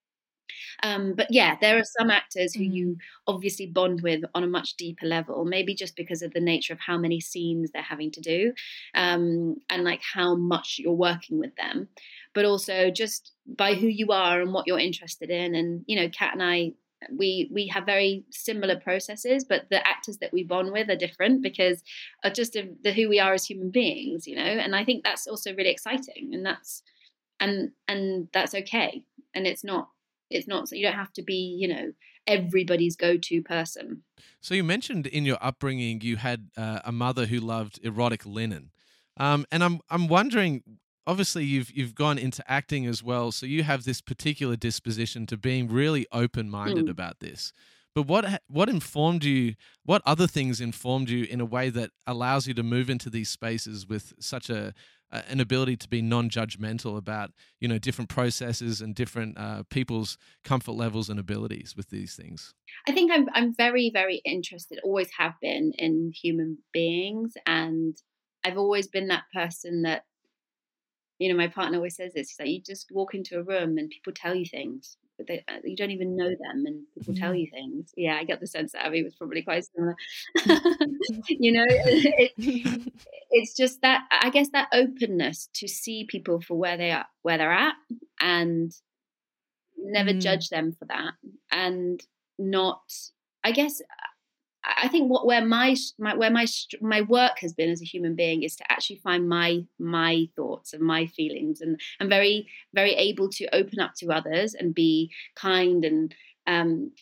Um, but yeah, there are some actors who you obviously bond with on a much deeper level, maybe just because of the nature of how many scenes they're having to do, um, and like how much you're working with them, but also just by who you are and what you're interested in. And, you know, Kat and I, we we have very similar processes, but the actors that we bond with are different because of just of the who we are as human beings, you know. And I think that's also really exciting, and that's and and that's okay. And it's not it's not you don't have to be, you know, everybody's go-to person. So you mentioned in your upbringing you had uh, a mother who loved erotic linen, um, and I'm I'm wondering. Obviously, you've you've gone into acting as well, so you have this particular disposition to being really open-minded mm. about this. But what what informed you? What other things informed you in a way that allows you to move into these spaces with such a, a an ability to be non-judgmental about, you know, different processes and different uh, people's comfort levels and abilities with these things? I think I'm I'm very very interested, always have been, in human beings, and I've always been that person that. You know, my partner always says this. He's like, you just walk into a room and people tell you things, but they, you don't even know them, and people tell you things. Yeah, I get the sense that Abby was probably quite similar. You know, it, it, it's just that, I guess, that openness to see people for where they are, where they're at, and never mm. judge them for that, and not, I guess. I think what where my, my where my my work has been as a human being is to actually find my my thoughts and my feelings, and I'm very very able to open up to others and be kind and um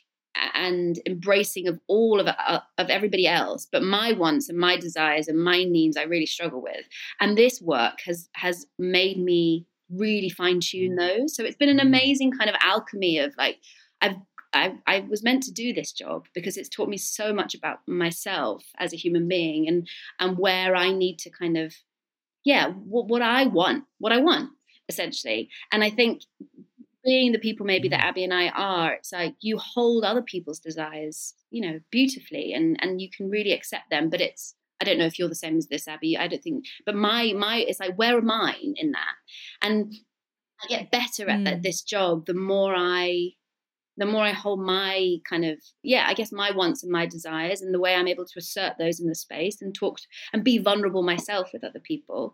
and embracing of all of uh, of everybody else, but my wants and my desires and my needs I really struggle with, and this work has has made me really fine tune those. So it's been an amazing kind of alchemy of like I've. I, I was meant to do this job because it's taught me so much about myself as a human being, and and where I need to kind of, yeah, what, what I want, what I want, essentially. And I think being the people maybe that Abby and I are, it's like you hold other people's desires, you know, beautifully, and, and you can really accept them. But it's, I don't know if you're the same as this, Abby, I don't think, but my, my, it's like, where am I in that? And I get better at, mm. at this job the more I, the more I hold my kind of, yeah, I guess my wants and my desires, and the way I'm able to assert those in the space and talk to, and be vulnerable myself with other people.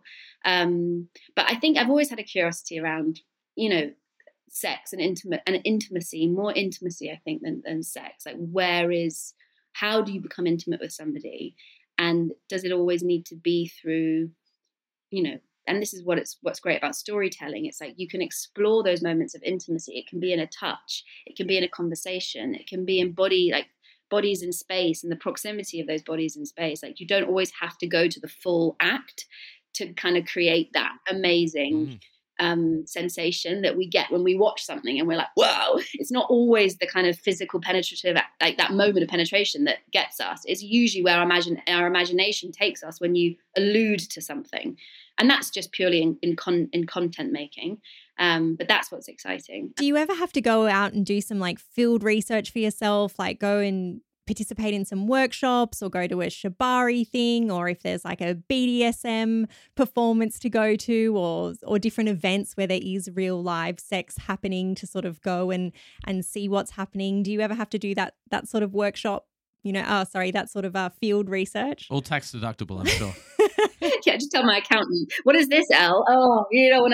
Um, but I think I've always had a curiosity around, you know, sex and intimate and intimacy, more intimacy, I think, than, than sex. Like, where is, how do you become intimate with somebody? And does it always need to be through, you know, and this is what it's what's great about storytelling. It's like you can explore those moments of intimacy. It can be in a touch. It can be in a conversation. It can be in body, like bodies in space, and the proximity of those bodies in space. Like, you don't always have to go to the full act to kind of create that amazing mm. um, sensation that we get when we watch something and we're like, whoa. It's not always the kind of physical penetrative, like that moment of penetration that gets us. It's usually where our, imagine, our imagination takes us when you allude to something. And that's just purely in in, con- in content making. Um, but that's what's exciting. Do you ever have to go out and do some like field research for yourself, like go and participate in some workshops or go to a shibari thing, or if there's like a B D S M performance to go to, or or different events where there is real live sex happening, to sort of go and and see what's happening? Do you ever have to do that that sort of workshop? You know, oh, sorry, that sort of uh, field research? All tax deductible, I'm sure. Yeah, just tell my accountant, what is this, Elle? Oh, you don't want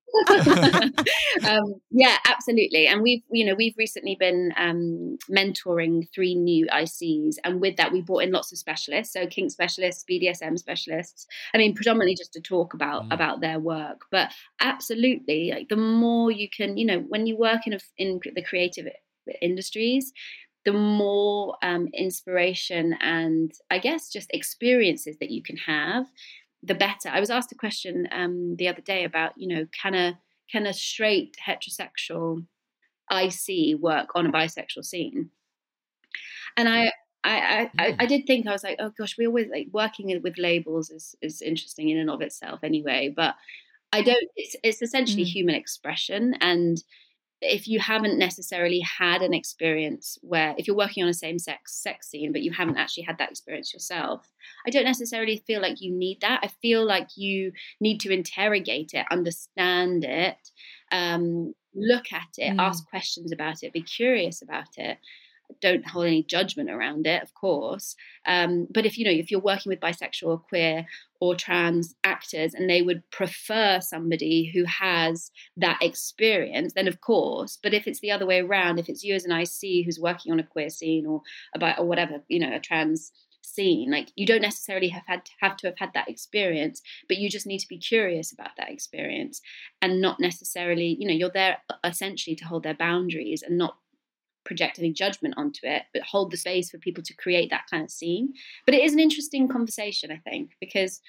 to know. um, yeah, absolutely. And we've, you know, we've recently been um, mentoring three new I Cs. And with that, we brought in lots of specialists. So kink specialists, B D S M specialists. I mean, predominantly just to talk about, mm. about their work. But absolutely, like the more you can, you know, when you work in, a, in the creative industries, the more um, inspiration and I guess just experiences that you can have, the better. I was asked a question um, the other day about, you know, can a can a straight heterosexual I C work on a bisexual scene? And I, I, I, I did think, I was like, oh gosh, we always like working with labels is is interesting in and of itself anyway. But I don't. It's it's essentially Mm. human expression, and if you haven't necessarily had an experience where, if you're working on a same sex sex scene, but you haven't actually had that experience yourself, I don't necessarily feel like you need that. I feel like you need to interrogate it, understand it, um, look at it, Mm. ask questions about it, be curious about it. Don't hold any judgment around it, of course. Um, but if you know, if you're working with bisexual or queer or trans actors and they would prefer somebody who has that experience, then of course. But if it's the other way around, if it's you as an I C who's working on a queer scene or about or whatever, you know, a trans scene, like you don't necessarily have had to have to have had that experience, but you just need to be curious about that experience and not necessarily, you know, you're there essentially to hold their boundaries and not project any judgment onto it, but hold the space for people to create that kind of scene. But it is an interesting conversation, I think, because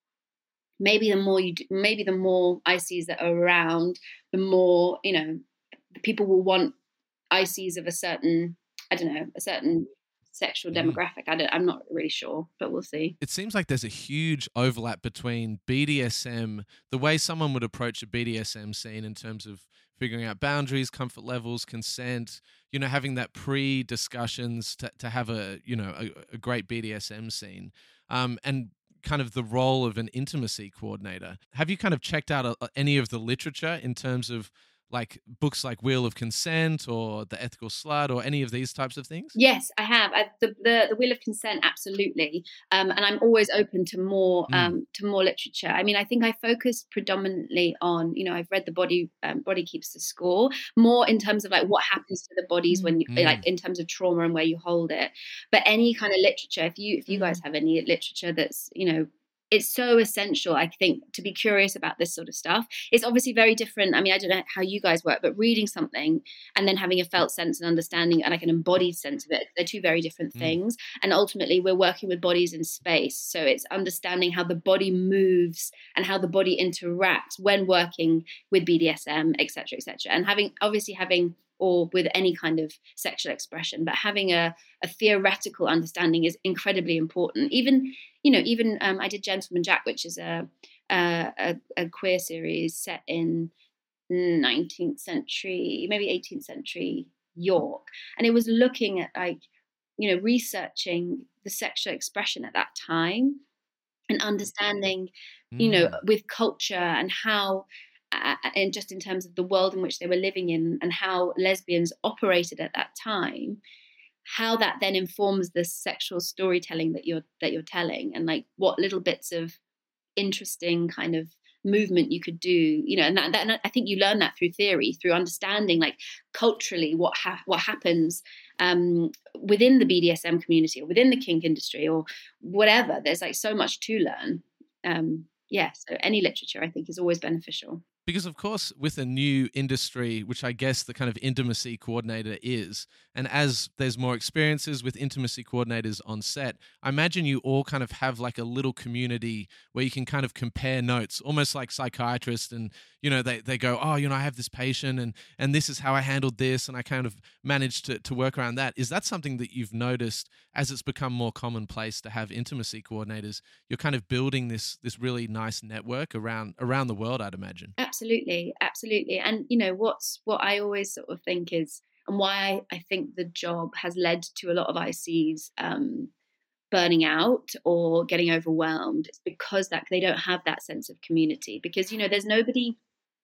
maybe the more you do, maybe the more I Cs that are around, the more, you know, people will want I Cs of a certain, I don't know, a certain sexual demographic. I don't, I'm not really sure, but we'll see. It seems like there's a huge overlap between B D S M, the way someone would approach a B D S M scene in terms of figuring out boundaries, comfort levels, consent, you know, having that pre-discussions to, to have a, you know, a, a great B D S M scene, um, and kind of the role of an intimacy coordinator. Have you kind of checked out a, any of the literature in terms of like books like Wheel of Consent or The Ethical Slut or any of these types of things? Yes, I have. I, the, the the Wheel of Consent, absolutely, um, and I'm always open to more Mm. um, to more literature. I mean, I think I focused predominantly on, you know, I've read the Body um, Body Keeps the Score, more in terms of like what happens to the bodies when you Mm. like in terms of trauma and where you hold it. But any kind of literature, if you if you guys Mm. have any literature that's, you know, it's so essential, I think, to be curious about this sort of stuff. It's obviously very different. I mean, I don't know how you guys work, but reading something and then having a felt sense and understanding and like an embodied sense of it, they're two very different Mm. things. And ultimately, we're working with bodies in space. So it's understanding how the body moves and how the body interacts when working with B D S M, et cetera, et cetera. And having, obviously having, or with any kind of sexual expression, but having a, a theoretical understanding is incredibly important. Even, you know, even um, I did Gentleman Jack, which is a, a, a, a queer series set in nineteenth century, maybe eighteenth century York. And it was looking at like, you know, researching the sexual expression at that time and understanding, you know, Mm. with culture and how, uh, and just in terms of the world in which they were living in and how lesbians operated at that time, how that then informs the sexual storytelling that you're that you're telling, and like what little bits of interesting kind of movement you could do, you know, and that, that and I think you learn that through theory, through understanding like culturally what ha- what happens um, within the B D S M community or within the kink industry or whatever. There's like so much to learn. Um, yeah, so any literature I think is always beneficial. Because, of course, with a new industry, which I guess the kind of intimacy coordinator is, and as there's more experiences with intimacy coordinators on set, I imagine you all kind of have like a little community where you can kind of compare notes, almost like psychiatrists, and, you know, they, they go, oh, you know, I have this patient and and this is how I handled this, and I kind of managed to, to work around that. Is that something that you've noticed as it's become more commonplace to have intimacy coordinators? You're kind of building this this really nice network around around the world, I'd imagine. Absolutely, absolutely. And you know, what's what I always sort of think is, and why I, I think the job has led to a lot of I Cs um, burning out or getting overwhelmed. It's because that they don't have that sense of community. Because you know, there's nobody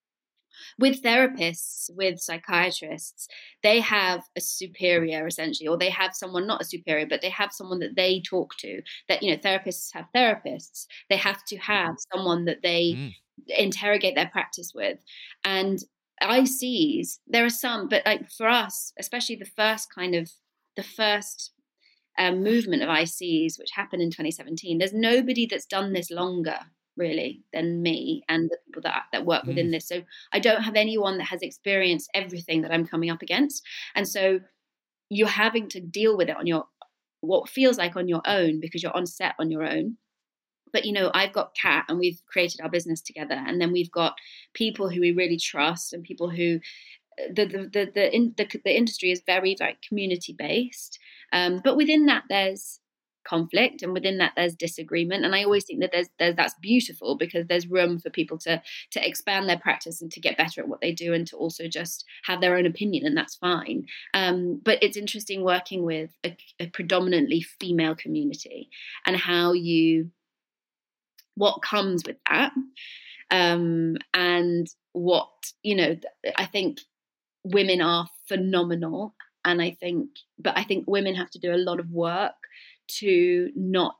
with therapists, with psychiatrists. They have a superior essentially, or they have someone, not a superior, but they have someone that they talk to. That, you know, therapists have therapists. They have to have someone that they Mm. interrogate their practice with. And I Cs, there are some, but like for us, especially the first kind of the first um, movement of I Cs, which happened in twenty seventeen, there's nobody that's done this longer really than me and the people that that work within Mm. this. So I don't have anyone that has experienced everything that I'm coming up against. And so you're having to deal with it on your, what feels like on your own, because you're on set on your own. But, you know, I've got Kat and we've created our business together. And then we've got people who we really trust and people who the the the the, in, the, the industry is very, very community based. Um, but within that, there's conflict, and within that there's disagreement, and I always think that there's, there's that's beautiful, because there's room for people to to expand their practice and to get better at what they do, and to also just have their own opinion, and that's fine. Um, but it's interesting working with a, a predominantly female community and how you what comes with that, um, and what, you know, I think women are phenomenal, and I think, but I think women have to do a lot of work to not,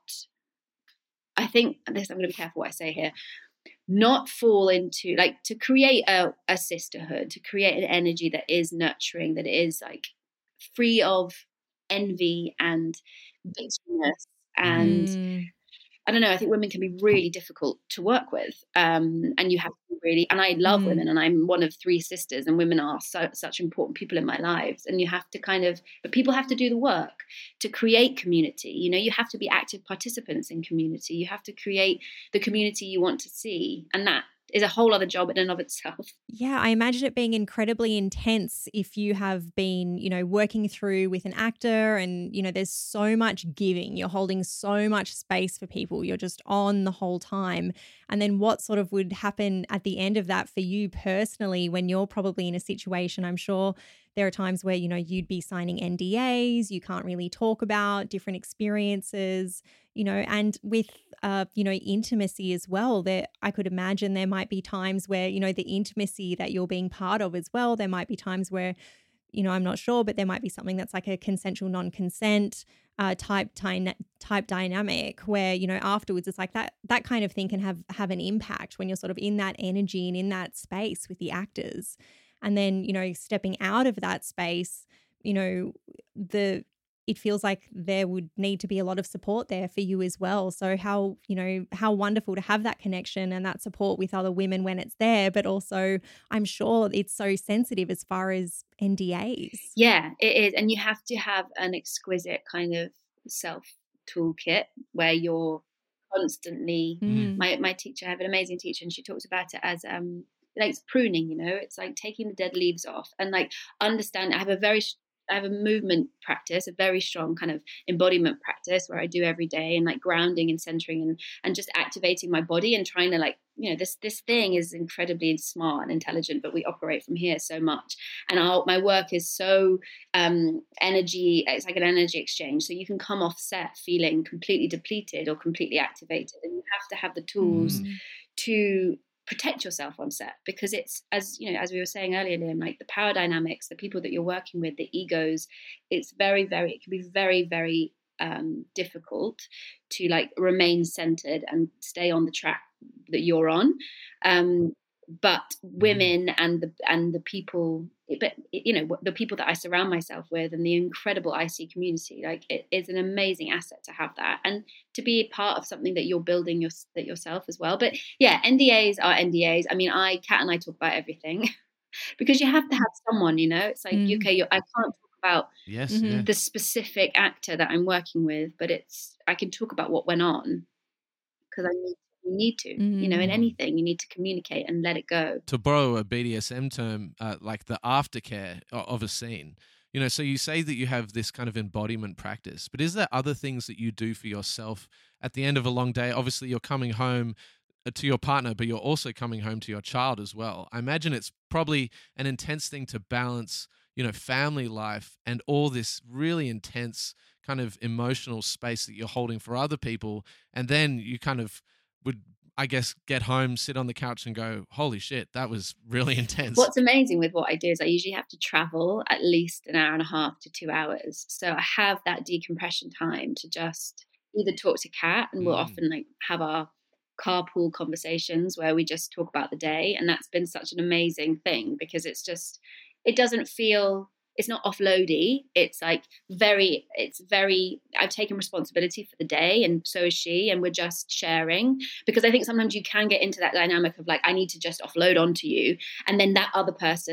I think this, I'm going to be careful what I say here, not fall into, like, to create a, a sisterhood, to create an energy that is nurturing, that is like free of envy and bitterness and Mm. I don't know, I think women can be really difficult to work with. Um, and you have to really, and I love Mm. women, and I'm one of three sisters, and women are so, such important people in my lives. And you have to kind of, but people have to do the work to create community. You know, you have to be active participants in community. You have to create the community you want to see. And that is a whole other job in and of itself. Yeah, I imagine it being incredibly intense if you have been, you know, working through with an actor and, you know, there's so much giving. You're holding so much space for people. You're just on the whole time. And then what sort of would happen at the end of that for you personally when you're probably in a situation, I'm sure there are times where, you know, you'd be signing N D As, you can't really talk about different experiences, you know, and with, uh, you know, intimacy as well, there, I could imagine there might be times where, you know, the intimacy that you're being part of as well, there might be times where, you know, I'm not sure, but there might be something that's like a consensual non-consent uh, type, type type dynamic where, you know, afterwards it's like that, that kind of thing can have, have an impact when you're sort of in that energy and in that space with the actors. And then, you know, stepping out of that space, you know, the it feels like there would need to be a lot of support there for you as well. So how, you know, how wonderful to have that connection and that support with other women when it's there, but also I'm sure it's so sensitive as far as N D As. Yeah, it is. And you have to have an exquisite kind of self toolkit where you're constantly, Mm. my, my teacher, I have an amazing teacher, and she talks about it as, um, like pruning, you know, it's like taking the dead leaves off and like understand. I have a very, I have a movement practice, a very strong kind of embodiment practice where I do every day, and like grounding and centering and, and just activating my body and trying to like, you know, this, this thing is incredibly smart and intelligent, but we operate from here so much. And our, my work is so um, energy, it's like an energy exchange. So you can come off set feeling completely depleted or completely activated, and you have to have the tools Mm. to protect yourself on set, because it's, as you know, as we were saying earlier, Liam, like the power dynamics, the people that you're working with, the egos, it's very, very, it can be very, very um, difficult to like remain centered and stay on the track that you're on. Um, but women and the and the people, but you know, the people that I surround myself with and the incredible I C community, like it is an amazing asset to have that and to be a part of something that you're building your, that yourself as well. But yeah, N D As are N D As. I mean, I, Kat and I talk about everything because you have to have someone, you know, it's like, Mm. okay, you're, I can't talk about Yes, Mhm. yeah. the specific actor that I'm working with, but it's, I can talk about what went on because I need, you need to, you know, in Mm. anything, you need to communicate and let it go. To borrow a B D S M term, uh, like the aftercare o- of a scene. You know, so you say that you have this kind of embodiment practice, but is there other things that you do for yourself at the end of a long day? Obviously, you're coming home uh, to your partner, but you're also coming home to your child as well. I imagine it's probably an intense thing to balance, you know, family life and all this really intense kind of emotional space that you're holding for other people. And then you kind of would, I guess, get home, sit on the couch and go, holy shit, that was really intense. What's amazing with what I do is I usually have to travel at least an hour and a half to two hours. So I have that decompression time to just either talk to Kat, and we'll Mm. often like have our carpool conversations where we just talk about the day. And that's been such an amazing thing because it's just, it doesn't feel, it's not offloady. It's like very, it's very, I've taken responsibility for the day and so is she, and we're just sharing, because I think sometimes you can get into that dynamic of like, I need to just offload onto you. And then that other person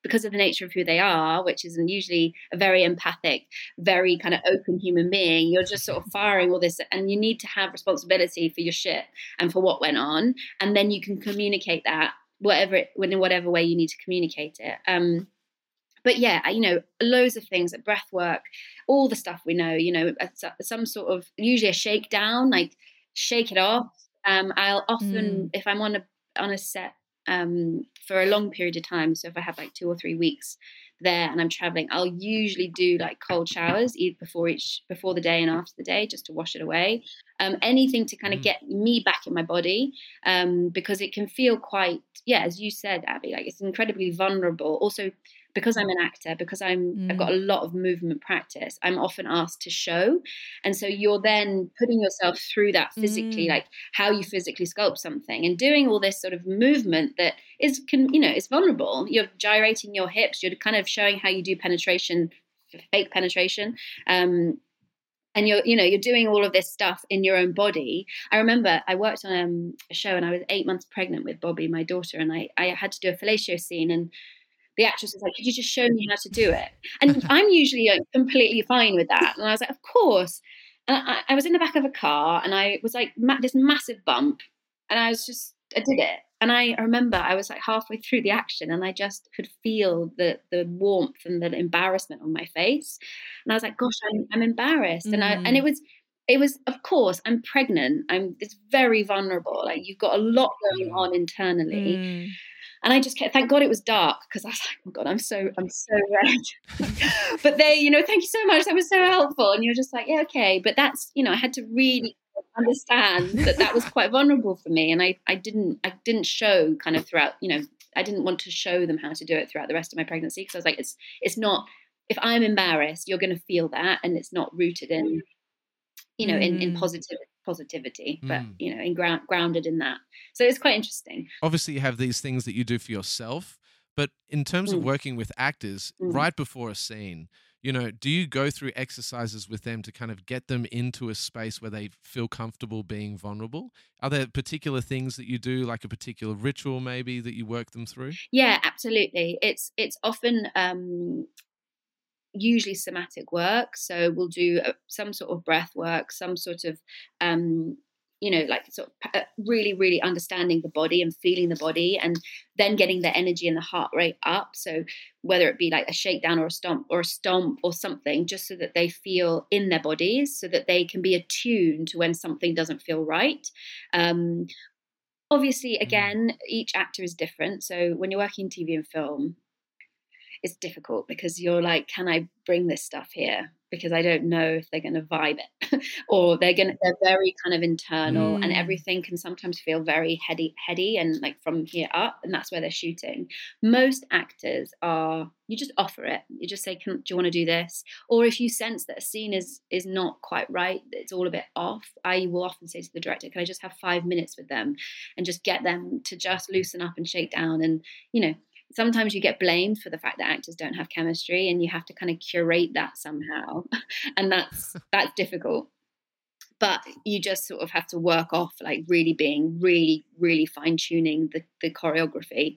because of the nature of who they are, which is usually a very empathic, very kind of open human being, you're just sort of firing all this, and you need to have responsibility for your shit and for what went on, and then you can communicate that whatever it, in whatever way you need to communicate it. Um, but yeah, you know, loads of things like breath work, all the stuff we know, you know, some sort of usually a shakedown, like shake it off. Um, I'll often, mm. if I'm on a on a set um, for a long period of time, so if I have like two or three weeks there and I'm traveling, I'll usually do like cold showers either before each before the day and after the day, just to wash it away. Um, anything to kind of get me back in my body, um, because it can feel quite, yeah, as you said, Abby, like it's incredibly vulnerable. Also, because I'm an actor, because I'm, mm. I've got a lot of movement practice, I'm often asked to show. And so you're then putting yourself through that physically, mm. like how you physically sculpt something and doing all this sort of movement that is, can, you know, is vulnerable. You're gyrating your hips. You're kind of showing how you do penetration, fake penetration. Um, and you're, you know, you're doing all of this stuff in your own body. I remember I worked on um, a show and I was eight months pregnant with Bobby, my daughter, and I, I had to do a fellatio scene, and the actress was like, could you just show me how to do it? And I'm usually like, completely fine with that. And I was like, of course. And I, I was in the back of a car and I was like, ma- this massive bump. And I was just, I did it. And I remember I was like halfway through the action and I just could feel the the warmth and the embarrassment on my face. And I was like, gosh, I'm, I'm embarrassed. Mm. And I, and it was, it was, of course, I'm pregnant. I'm, it's very vulnerable. Like you've got a lot going on internally. Mm. And I just kept, thank God it was dark, because I was like, oh God, I'm so, I'm so red. But they, you know, thank you so much. That was so helpful. And you're just like, yeah, okay. But that's, you know, I had to really understand that that was quite vulnerable for me. And I, I didn't, I didn't show kind of throughout, you know, I didn't want to show them how to do it throughout the rest of my pregnancy. Because I was like, it's, it's not, if I'm embarrassed, you're going to feel that. And it's not rooted in, you know, mm. in, in positive, positivity, but, mm. you know, in ground, grounded in that. So it's quite interesting. Obviously, you have these things that you do for yourself, but in terms mm. of working with actors, mm. right before a scene, you know, do you go through exercises with them to kind of get them into a space where they feel comfortable being vulnerable? Are there particular things that you do, like a particular ritual maybe, that you work them through? Yeah, absolutely. It's it's often um, usually somatic work. So we'll do uh, some sort of breath work, some sort of um, you know, like sort of uh, really, really understanding the body and feeling the body, and then getting the energy and the heart rate up. So whether it be like a shakedown or a stomp or a stomp or something, just so that they feel in their bodies, so that they can be attuned to when something doesn't feel right. Um, obviously, again, each actor is different. So when you're working T V and film, it's difficult because you're like, can I bring this stuff here? Because I don't know if they're going to vibe it or they're going to, they're very kind of internal mm. and everything can sometimes feel very heady, heady and like from here up, and that's where they're shooting. Most actors are, you just offer it. You just say, can, do you want to do this? Or if you sense that a scene is, is not quite right, it's all a bit off, I will often say to the director, can I just have five minutes with them and just get them to just loosen up and shake down? And, you know, sometimes you get blamed for the fact that actors don't have chemistry, and you have to kind of curate that somehow. And that's that's difficult. But you just sort of have to work off like really being really, really fine-tuning the, the choreography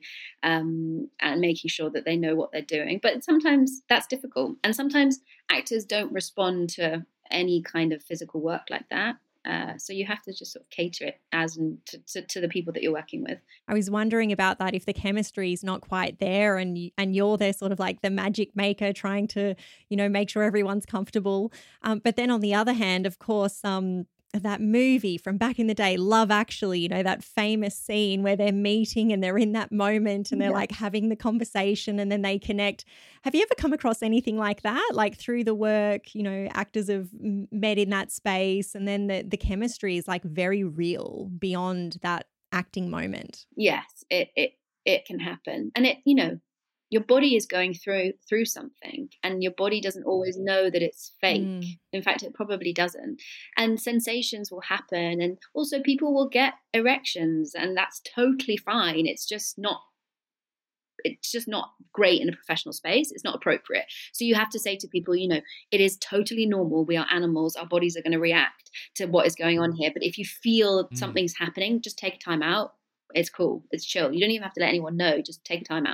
um, and making sure that they know what they're doing. But sometimes that's difficult. And sometimes actors don't respond to any kind of physical work like that. Uh, so you have to just sort of cater it as and to, to, to the people that you're working with. I was wondering about that, if the chemistry is not quite there and you, and you're there sort of like the magic maker trying to, you know, make sure everyone's comfortable. Um, but then on the other hand, of course, um, that movie from back in the day, Love Actually, you know, that famous scene where they're meeting and they're in that moment and they're yeah. like having the conversation and then they connect. Have you ever come across anything like that? Like through the work, you know, actors have met in that space and then the, the chemistry is like very real beyond that acting moment. Yes, it, it, it can happen. And it, you know, your body is going through through something and your body doesn't always know that it's fake. Mm. In fact, it probably doesn't. And sensations will happen. And also people will get erections and that's totally fine. It's just not it's just not great in a professional space. It's not appropriate. So you have to say to people, you know, it is totally normal. We are animals. Our bodies are going to react to what is going on here. But if you feel mm. something's happening, just take time out. It's cool. It's chill. You don't even have to let anyone know. Just take time out.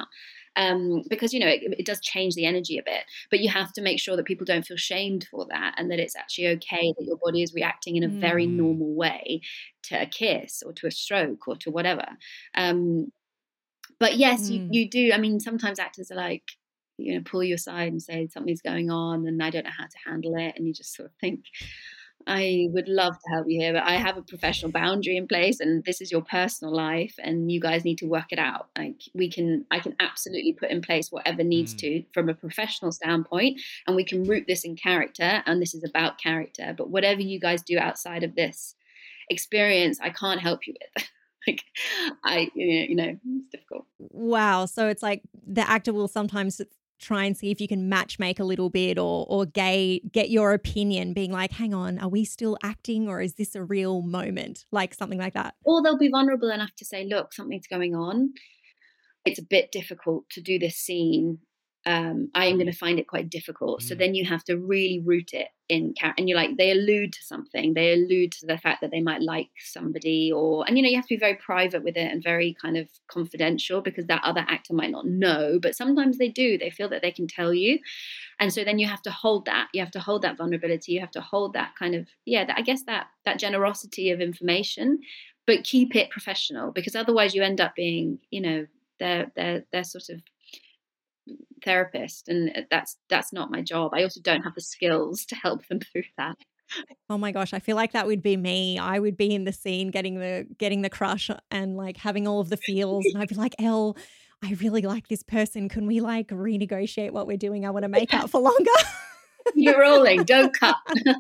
um, because, you know, it, it does change the energy a bit, but you have to make sure that people don't feel shamed for that, and that it's actually okay that your body is reacting in a very Mm. normal way to a kiss or to a stroke or to whatever. Um, but yes, you, Mm. you do. I mean, sometimes actors are like, you know, pull you aside and say something's going on and I don't know how to handle it. And you just sort of think, I would love to help you here, but I have a professional boundary in place and this is your personal life and you guys need to work it out. Like we can, I can absolutely put in place whatever needs Mm. to from a professional standpoint, and we can root this in character, and this is about character. But whatever you guys do outside of this experience, I can't help you with. Like I, you know, it's difficult. Wow. So it's like the actor will sometimes try and see if you can match make a little bit, or or gay, get your opinion, being like, hang on, are we still acting or is this a real moment? Like something like that. Or they'll be vulnerable enough to say, look, something's going on. It's a bit difficult to do this scene. Um, I am going to find it quite difficult. Mm. So then you have to really root it in character. And you're like, they allude to something. They allude to the fact that they might like somebody, or, and you know, you have to be very private with it and very kind of confidential, because that other actor might not know, but sometimes they do. They feel that they can tell you. And so then you have to hold that. You have to hold that vulnerability. You have to hold that kind of, yeah, that, I guess that that generosity of information, but keep it professional, because otherwise you end up being, you know, they're they're they're sort of therapist, and that's that's not my job. I also don't have the skills to help them through that. Oh my gosh, I feel like that would be me. I would be in the scene getting the getting the crush and like having all of the feels, and I'd be like, Elle, I really like this person. Can we like renegotiate what we're doing? I want to make out for longer. You're rolling, don't cut.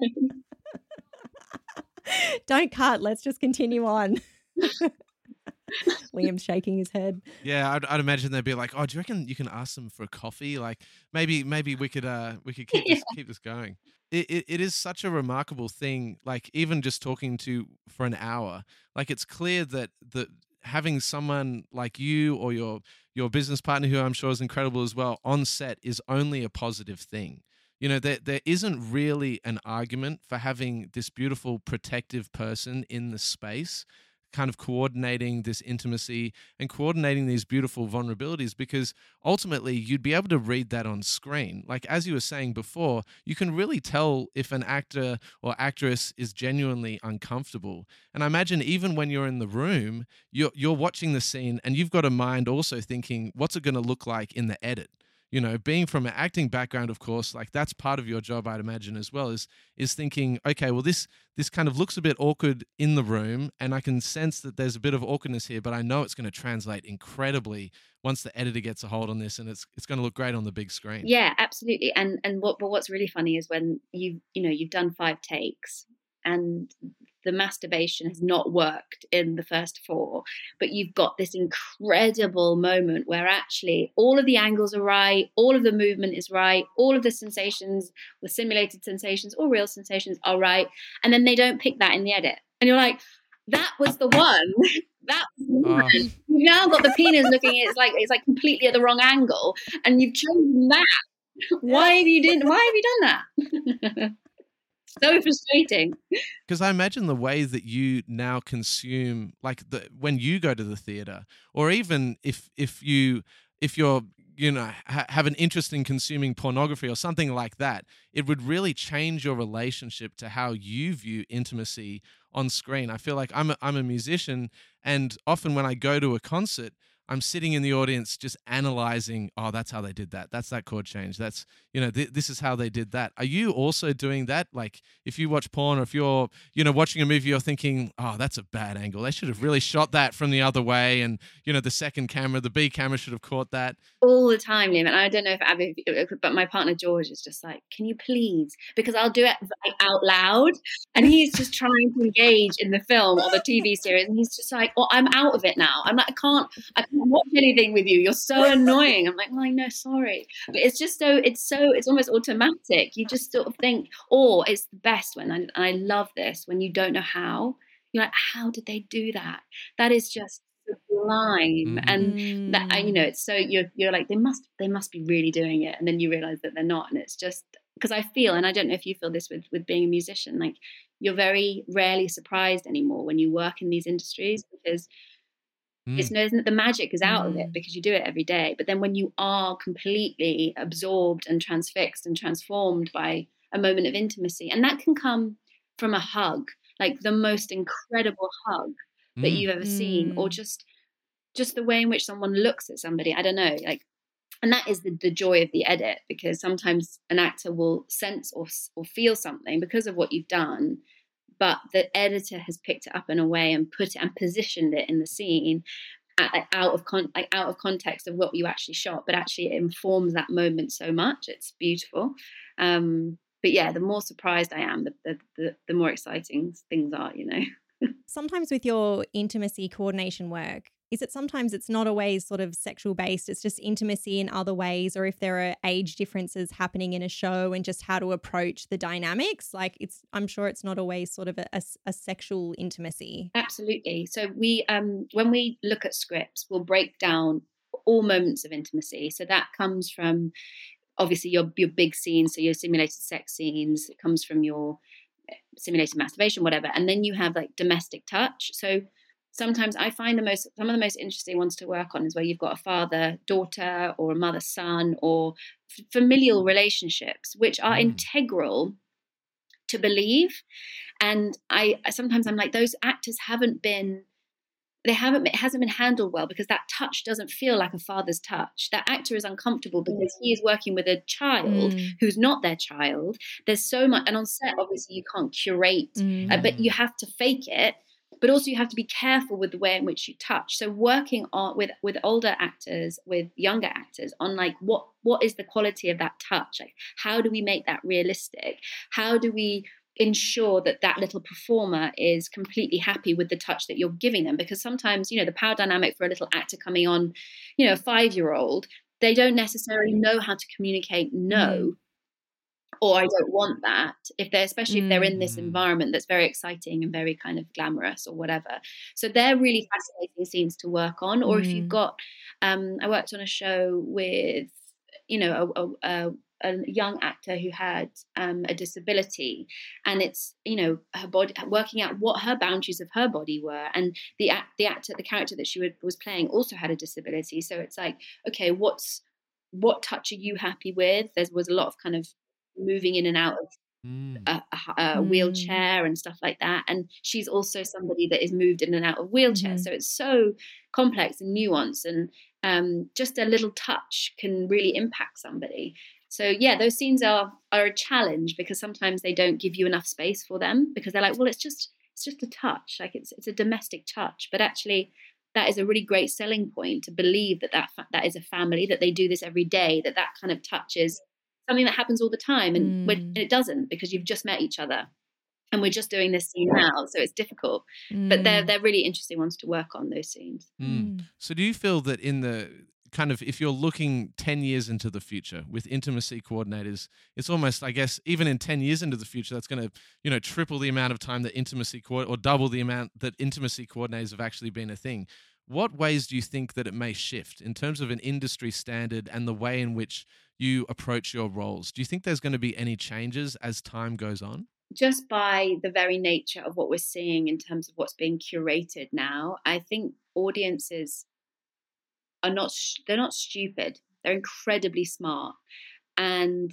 Don't cut. Let's just continue on. Liam's shaking his head. Yeah, I'd, I'd imagine they'd be like, "Oh, do you reckon you can ask them for a coffee? Like, maybe, maybe we could, uh, we could keep this, keep this going." It, it, it is such a remarkable thing. Like, even just talking to for an hour, like it's clear that the having someone like you or your your business partner, who I'm sure is incredible as well, on set is only a positive thing. You know, there there isn't really an argument for having this beautiful protective person in the space, kind of coordinating this intimacy and coordinating these beautiful vulnerabilities, because ultimately you'd be able to read that on screen. Like, as you were saying before, you can really tell if an actor or actress is genuinely uncomfortable. And I imagine even when you're in the room, you're, you're watching the scene and you've got a mind also thinking, what's it going to look like in the edit? You know, being from an acting background, of course, like that's part of your job, I'd imagine, as well, is is thinking, okay, well, this this kind of looks a bit awkward in the room, and I can sense that there's a bit of awkwardness here, but I know it's going to translate incredibly once the editor gets a hold on this, and it's it's going to look great on the big screen. Yeah, absolutely. And and what but what's really funny is when you you know you've done five takes and the masturbation has not worked in the first four, but you've got this incredible moment where actually all of the angles are right, all of the movement is right, all of the sensations, the simulated sensations or real sensations are right, and then they don't pick that in the edit, and you're like, that was the one. That was the one. Oh. You've now got the penis looking, it's like it's like completely at the wrong angle, and you've chosen that. Why have you did? Why have you done that? So frustrating. Because I imagine the way that you now consume, like the when you go to the theater, or even if if you if you're you know ha- have an interest in consuming pornography or something like that, it would really change your relationship to how you view intimacy on screen. I feel like I'm a, I'm a musician, and often when I go to a concert, I'm sitting in the audience just analyzing, oh, that's how they did that. That's that chord change. That's, you know, th- this is how they did that. Are you also doing that? Like, if you watch porn, or if you're, you know, watching a movie, you're thinking, oh, that's a bad angle. They should have really shot that from the other way. And, you know, the second camera, the B camera should have caught that. All the time, Liam. And I don't know if Abby, but my partner George is just like, can you please? Because I'll do it like, out loud. And he's just trying to engage in the film or the T V series. And he's just like, well, I'm out of it now. I'm like, I can't, I can't watch anything with you. You're so annoying. I'm like, well, I know, sorry. But it's just so, it's so, it's almost automatic. You just sort of think, or it's the best when, I, and I love this, when you don't know how. You're like, how did they do that? That is just sublime. Mhm. And that, I- you know, it's so, you're you're like, they must they must be really doing it. And then you realize that they're not. And it's just, because I feel, and I don't know if you feel this with with being a musician, like you're very rarely surprised anymore when you work in these industries, because It's no, the magic is out Mm. of it because you do it every day. But then when you are completely absorbed and transfixed and transformed by a moment of intimacy, and that can come from a hug, like the most incredible hug that Mm. you've ever seen, or Mm. just just the way in which someone looks at somebody. I don't know, like, and that is the, the joy of the edit, because sometimes an actor will sense or or feel something because of what you've done, but the editor has picked it up in a way and put it and positioned it in the scene at, like, out of con- like out of context of what you actually shot, but actually it informs that moment so much. It's beautiful. Um, but yeah, the more surprised I am, the the, the, the more exciting things are, you know. Sometimes with your intimacy coordination work, is it sometimes it's not always sort of sexual based, it's just intimacy in other ways, or if there are age differences happening in a show and just how to approach the dynamics? Like it's, I'm sure it's not always sort of a, a, a sexual intimacy. Absolutely. So we, um, when we look at scripts, we'll break down all moments of intimacy. So that comes from obviously your your big scenes, so your simulated sex scenes. It comes from your simulated masturbation, whatever, and then you have like domestic touch. So sometimes I find the most some of the most interesting ones to work on is where you've got a father daughter or a mother son or f- familial relationships, which are Mm. integral to believe. And I sometimes I'm like, those actors haven't been they haven't it hasn't been handled well, because that touch doesn't feel like a father's touch. That actor is uncomfortable because he is working with a child Mm. who's not their child. There's so much, and on set obviously you can't curate, Mm. uh, but you have to fake it, but also you have to be careful with the way in which you touch. So working on with with older actors, with younger actors, on like what what is the quality of that touch, like how do we make that realistic, how do we ensure that that little performer is completely happy with the touch that you're giving them. Because sometimes, you know, the power dynamic for a little actor coming on, you know, a five-year-old, they don't necessarily know how to communicate no, or I don't want that, if they're especially if they're in this Mm. environment that's very exciting and very kind of glamorous or whatever. So they're really fascinating scenes to work on. Or if you've Mm. got, um, I worked on a show with, you know, a, a, a a young actor who had um, a disability, and it's, you know, her body, working out what her boundaries of her body were, and the act, the actor, the character that she would, was playing also had a disability. So it's like, okay, what's what touch are you happy with? There was a lot of kind of moving in and out of Mm. a, a, a Mm. wheelchair and stuff like that, and she's also somebody that is moved in and out of wheelchair. Mhm. So it's so complex and nuanced, and um, just a little touch can really impact somebody. So yeah, those scenes are are a challenge, because sometimes they don't give you enough space for them, because they're like, well, it's just it's just a touch, like it's it's a domestic touch, but actually that is a really great selling point, to believe that that, fa- that is a family, that they do this every day, that that kind of touch is something that happens all the time, and when Mm. it doesn't, because you've just met each other and we're just doing this scene now, so it's difficult. But they're Mm. they're really interesting ones to work on, those scenes. Mm. Mm. So do you feel that in the kind of, if you're looking ten years into the future with intimacy coordinators, it's almost, I guess, even in ten years into the future, that's going to, you know, triple the amount of time that intimacy co- or double the amount that intimacy coordinators have actually been a thing. What ways do you think that it may shift in terms of an industry standard and the way in which you approach your roles? Do you think there's going to be any changes as time goes on? Just by the very nature of what we're seeing in terms of what's being curated now, I think audiences are not they're not stupid. They're incredibly smart, and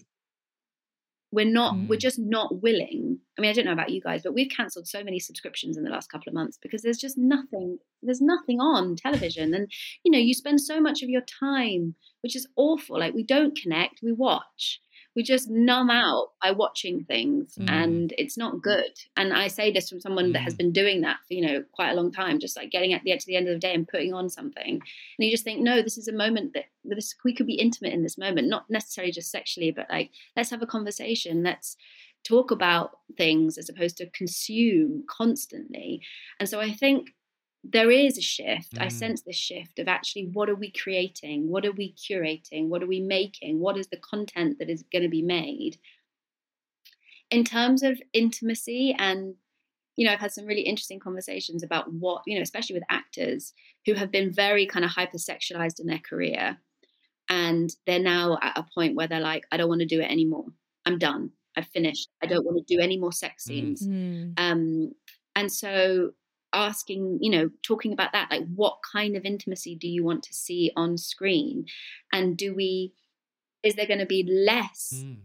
we're not Mm. we're just not willing. I mean, I don't know about you guys, but we've cancelled so many subscriptions in the last couple of months, because there's just nothing there's nothing on television. And you know, you spend so much of your time, which is awful. Like, we don't connect, we watch, we just numb out by watching things, Mm. and it's not good. And I say this from someone that has Mm. been doing that for, you know, quite a long time, just like getting at the, to the end of the day and putting on something, and you just think, no, this is a moment that this we could be intimate in this moment, not necessarily just sexually, but like, let's have a conversation, let's talk about things, as opposed to consume constantly. And so I think there is a shift. I Mm. sense this shift of actually, what are we creating? What are we curating? What are we making? What is the content that is going to be made? In terms of intimacy, and, you know, I've had some really interesting conversations about what, you know, especially with actors who have been very kind of hypersexualized in their career. And they're now at a point where they're like, I don't want to do it anymore. I'm done. I've finished. I don't want to do any more sex Mm. scenes. Mm. Um, and so asking, you know, talking about that, like what kind of intimacy do you want to see on screen? And do we, is there going to be less mm.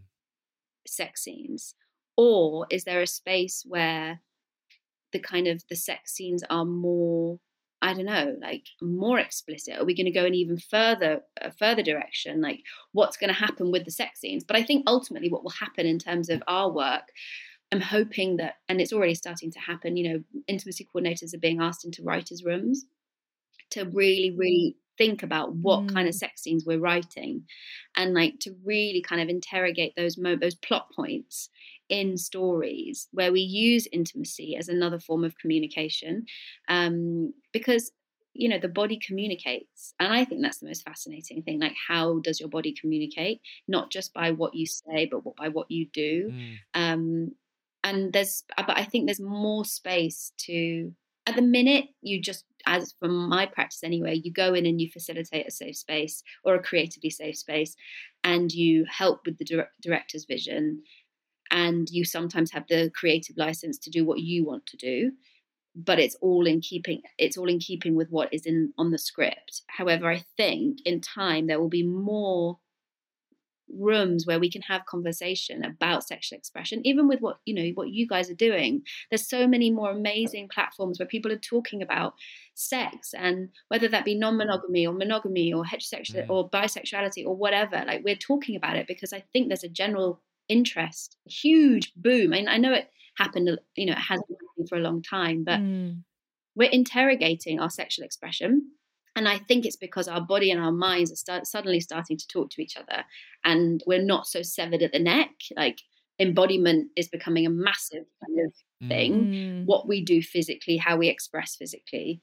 sex scenes? Or is there a space where the kind of the sex scenes are more, I don't know, like more explicit? Are we going to go in even further, a further direction? Like what's going to happen with the sex scenes? But I think ultimately what will happen in terms of our work, I'm hoping that, and it's already starting to happen, you know, intimacy coordinators are being asked into writers' rooms to really, really think about what mm. kind of sex scenes we're writing, and like to really kind of interrogate those mo- those plot points in stories where we use intimacy as another form of communication, um, because you know the body communicates, and I think that's the most fascinating thing. Like, how does your body communicate? Not just by what you say, but by what you do. Mm. Um, and there's, but I think there's more space to. At the minute, you just, as from my practice anyway, you go in and you facilitate a safe space or a creatively safe space, and you help with the dir- director's vision, and you sometimes have the creative license to do what you want to do, but it's all in keeping. It's all in keeping with what is in on the script. However, I think in time there will be more rooms where we can have conversation about sexual expression, even with what you know what you guys are doing. There's so many more amazing platforms where people are talking about sex, and whether that be non-monogamy or monogamy or heterosexual mm. or bisexuality or whatever, like we're talking about it because I think there's a general interest, a huge boom. I mean, I know it happened, you know, it has been happening for a long time, but mm. we're interrogating our sexual expression. And I think it's because our body and our minds are start, suddenly starting to talk to each other, and we're not so severed at the neck. Like embodiment is becoming a massive kind of thing. Mm. What we do physically, how we express physically,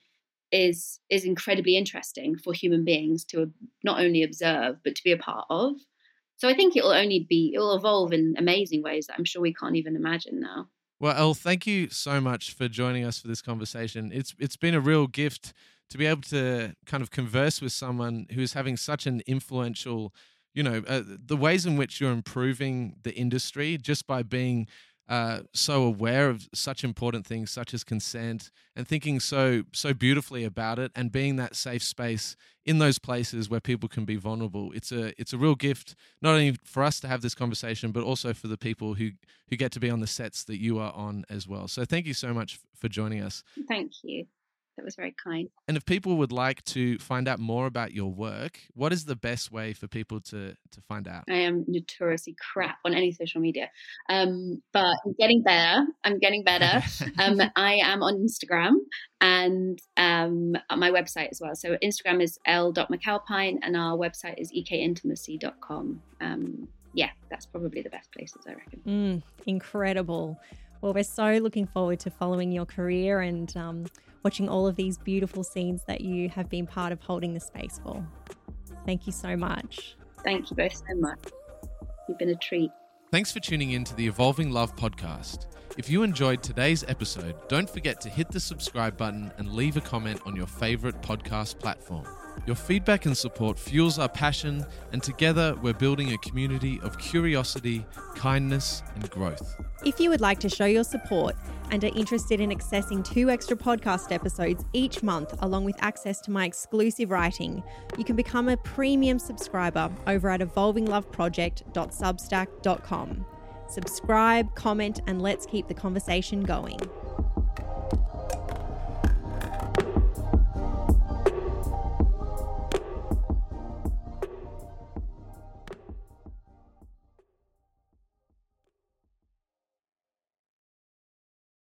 is is incredibly interesting for human beings to not only observe but to be a part of. So I think it will only be, it will evolve in amazing ways that I'm sure we can't even imagine now. Well, Elle, thank you so much for joining us for this conversation. It's it's been a real gift to be able to kind of converse with someone who's having such an influential, you know, uh, the ways in which you're improving the industry just by being uh, so aware of such important things such as consent, and thinking so so beautifully about it, and being that safe space in those places where people can be vulnerable. It's a it's a real gift, not only for us to have this conversation, but also for the people who who get to be on the sets that you are on as well. So thank you so much for joining us. Thank you. That was very kind. And if people would like to find out more about your work, what is the best way for people to, to find out? I am notoriously crap on any social media, um, but I'm getting better. I'm getting better. um, I am on Instagram and um, on my website as well. So Instagram is elle dot mcalpine and our website is e k intimacy dot com. Um, yeah, that's probably the best places, I reckon. Mm, incredible. Well, we're so looking forward to following your career and um, watching all of these beautiful scenes that you have been part of holding the space for. Thank you so much. Thank you both so much. You've been a treat. Thanks for tuning in to the Evolving Love podcast. If you enjoyed today's episode, don't forget to hit the subscribe button and leave a comment on your favorite podcast platform. Your feedback and support fuels our passion, and together we're building a community of curiosity, kindness, and growth. If you would like to show your support and are interested in accessing two extra podcast episodes each month, along with access to my exclusive writing, you can become a premium subscriber over at evolving love project dot substack dot com. Subscribe, comment, and let's keep the conversation going.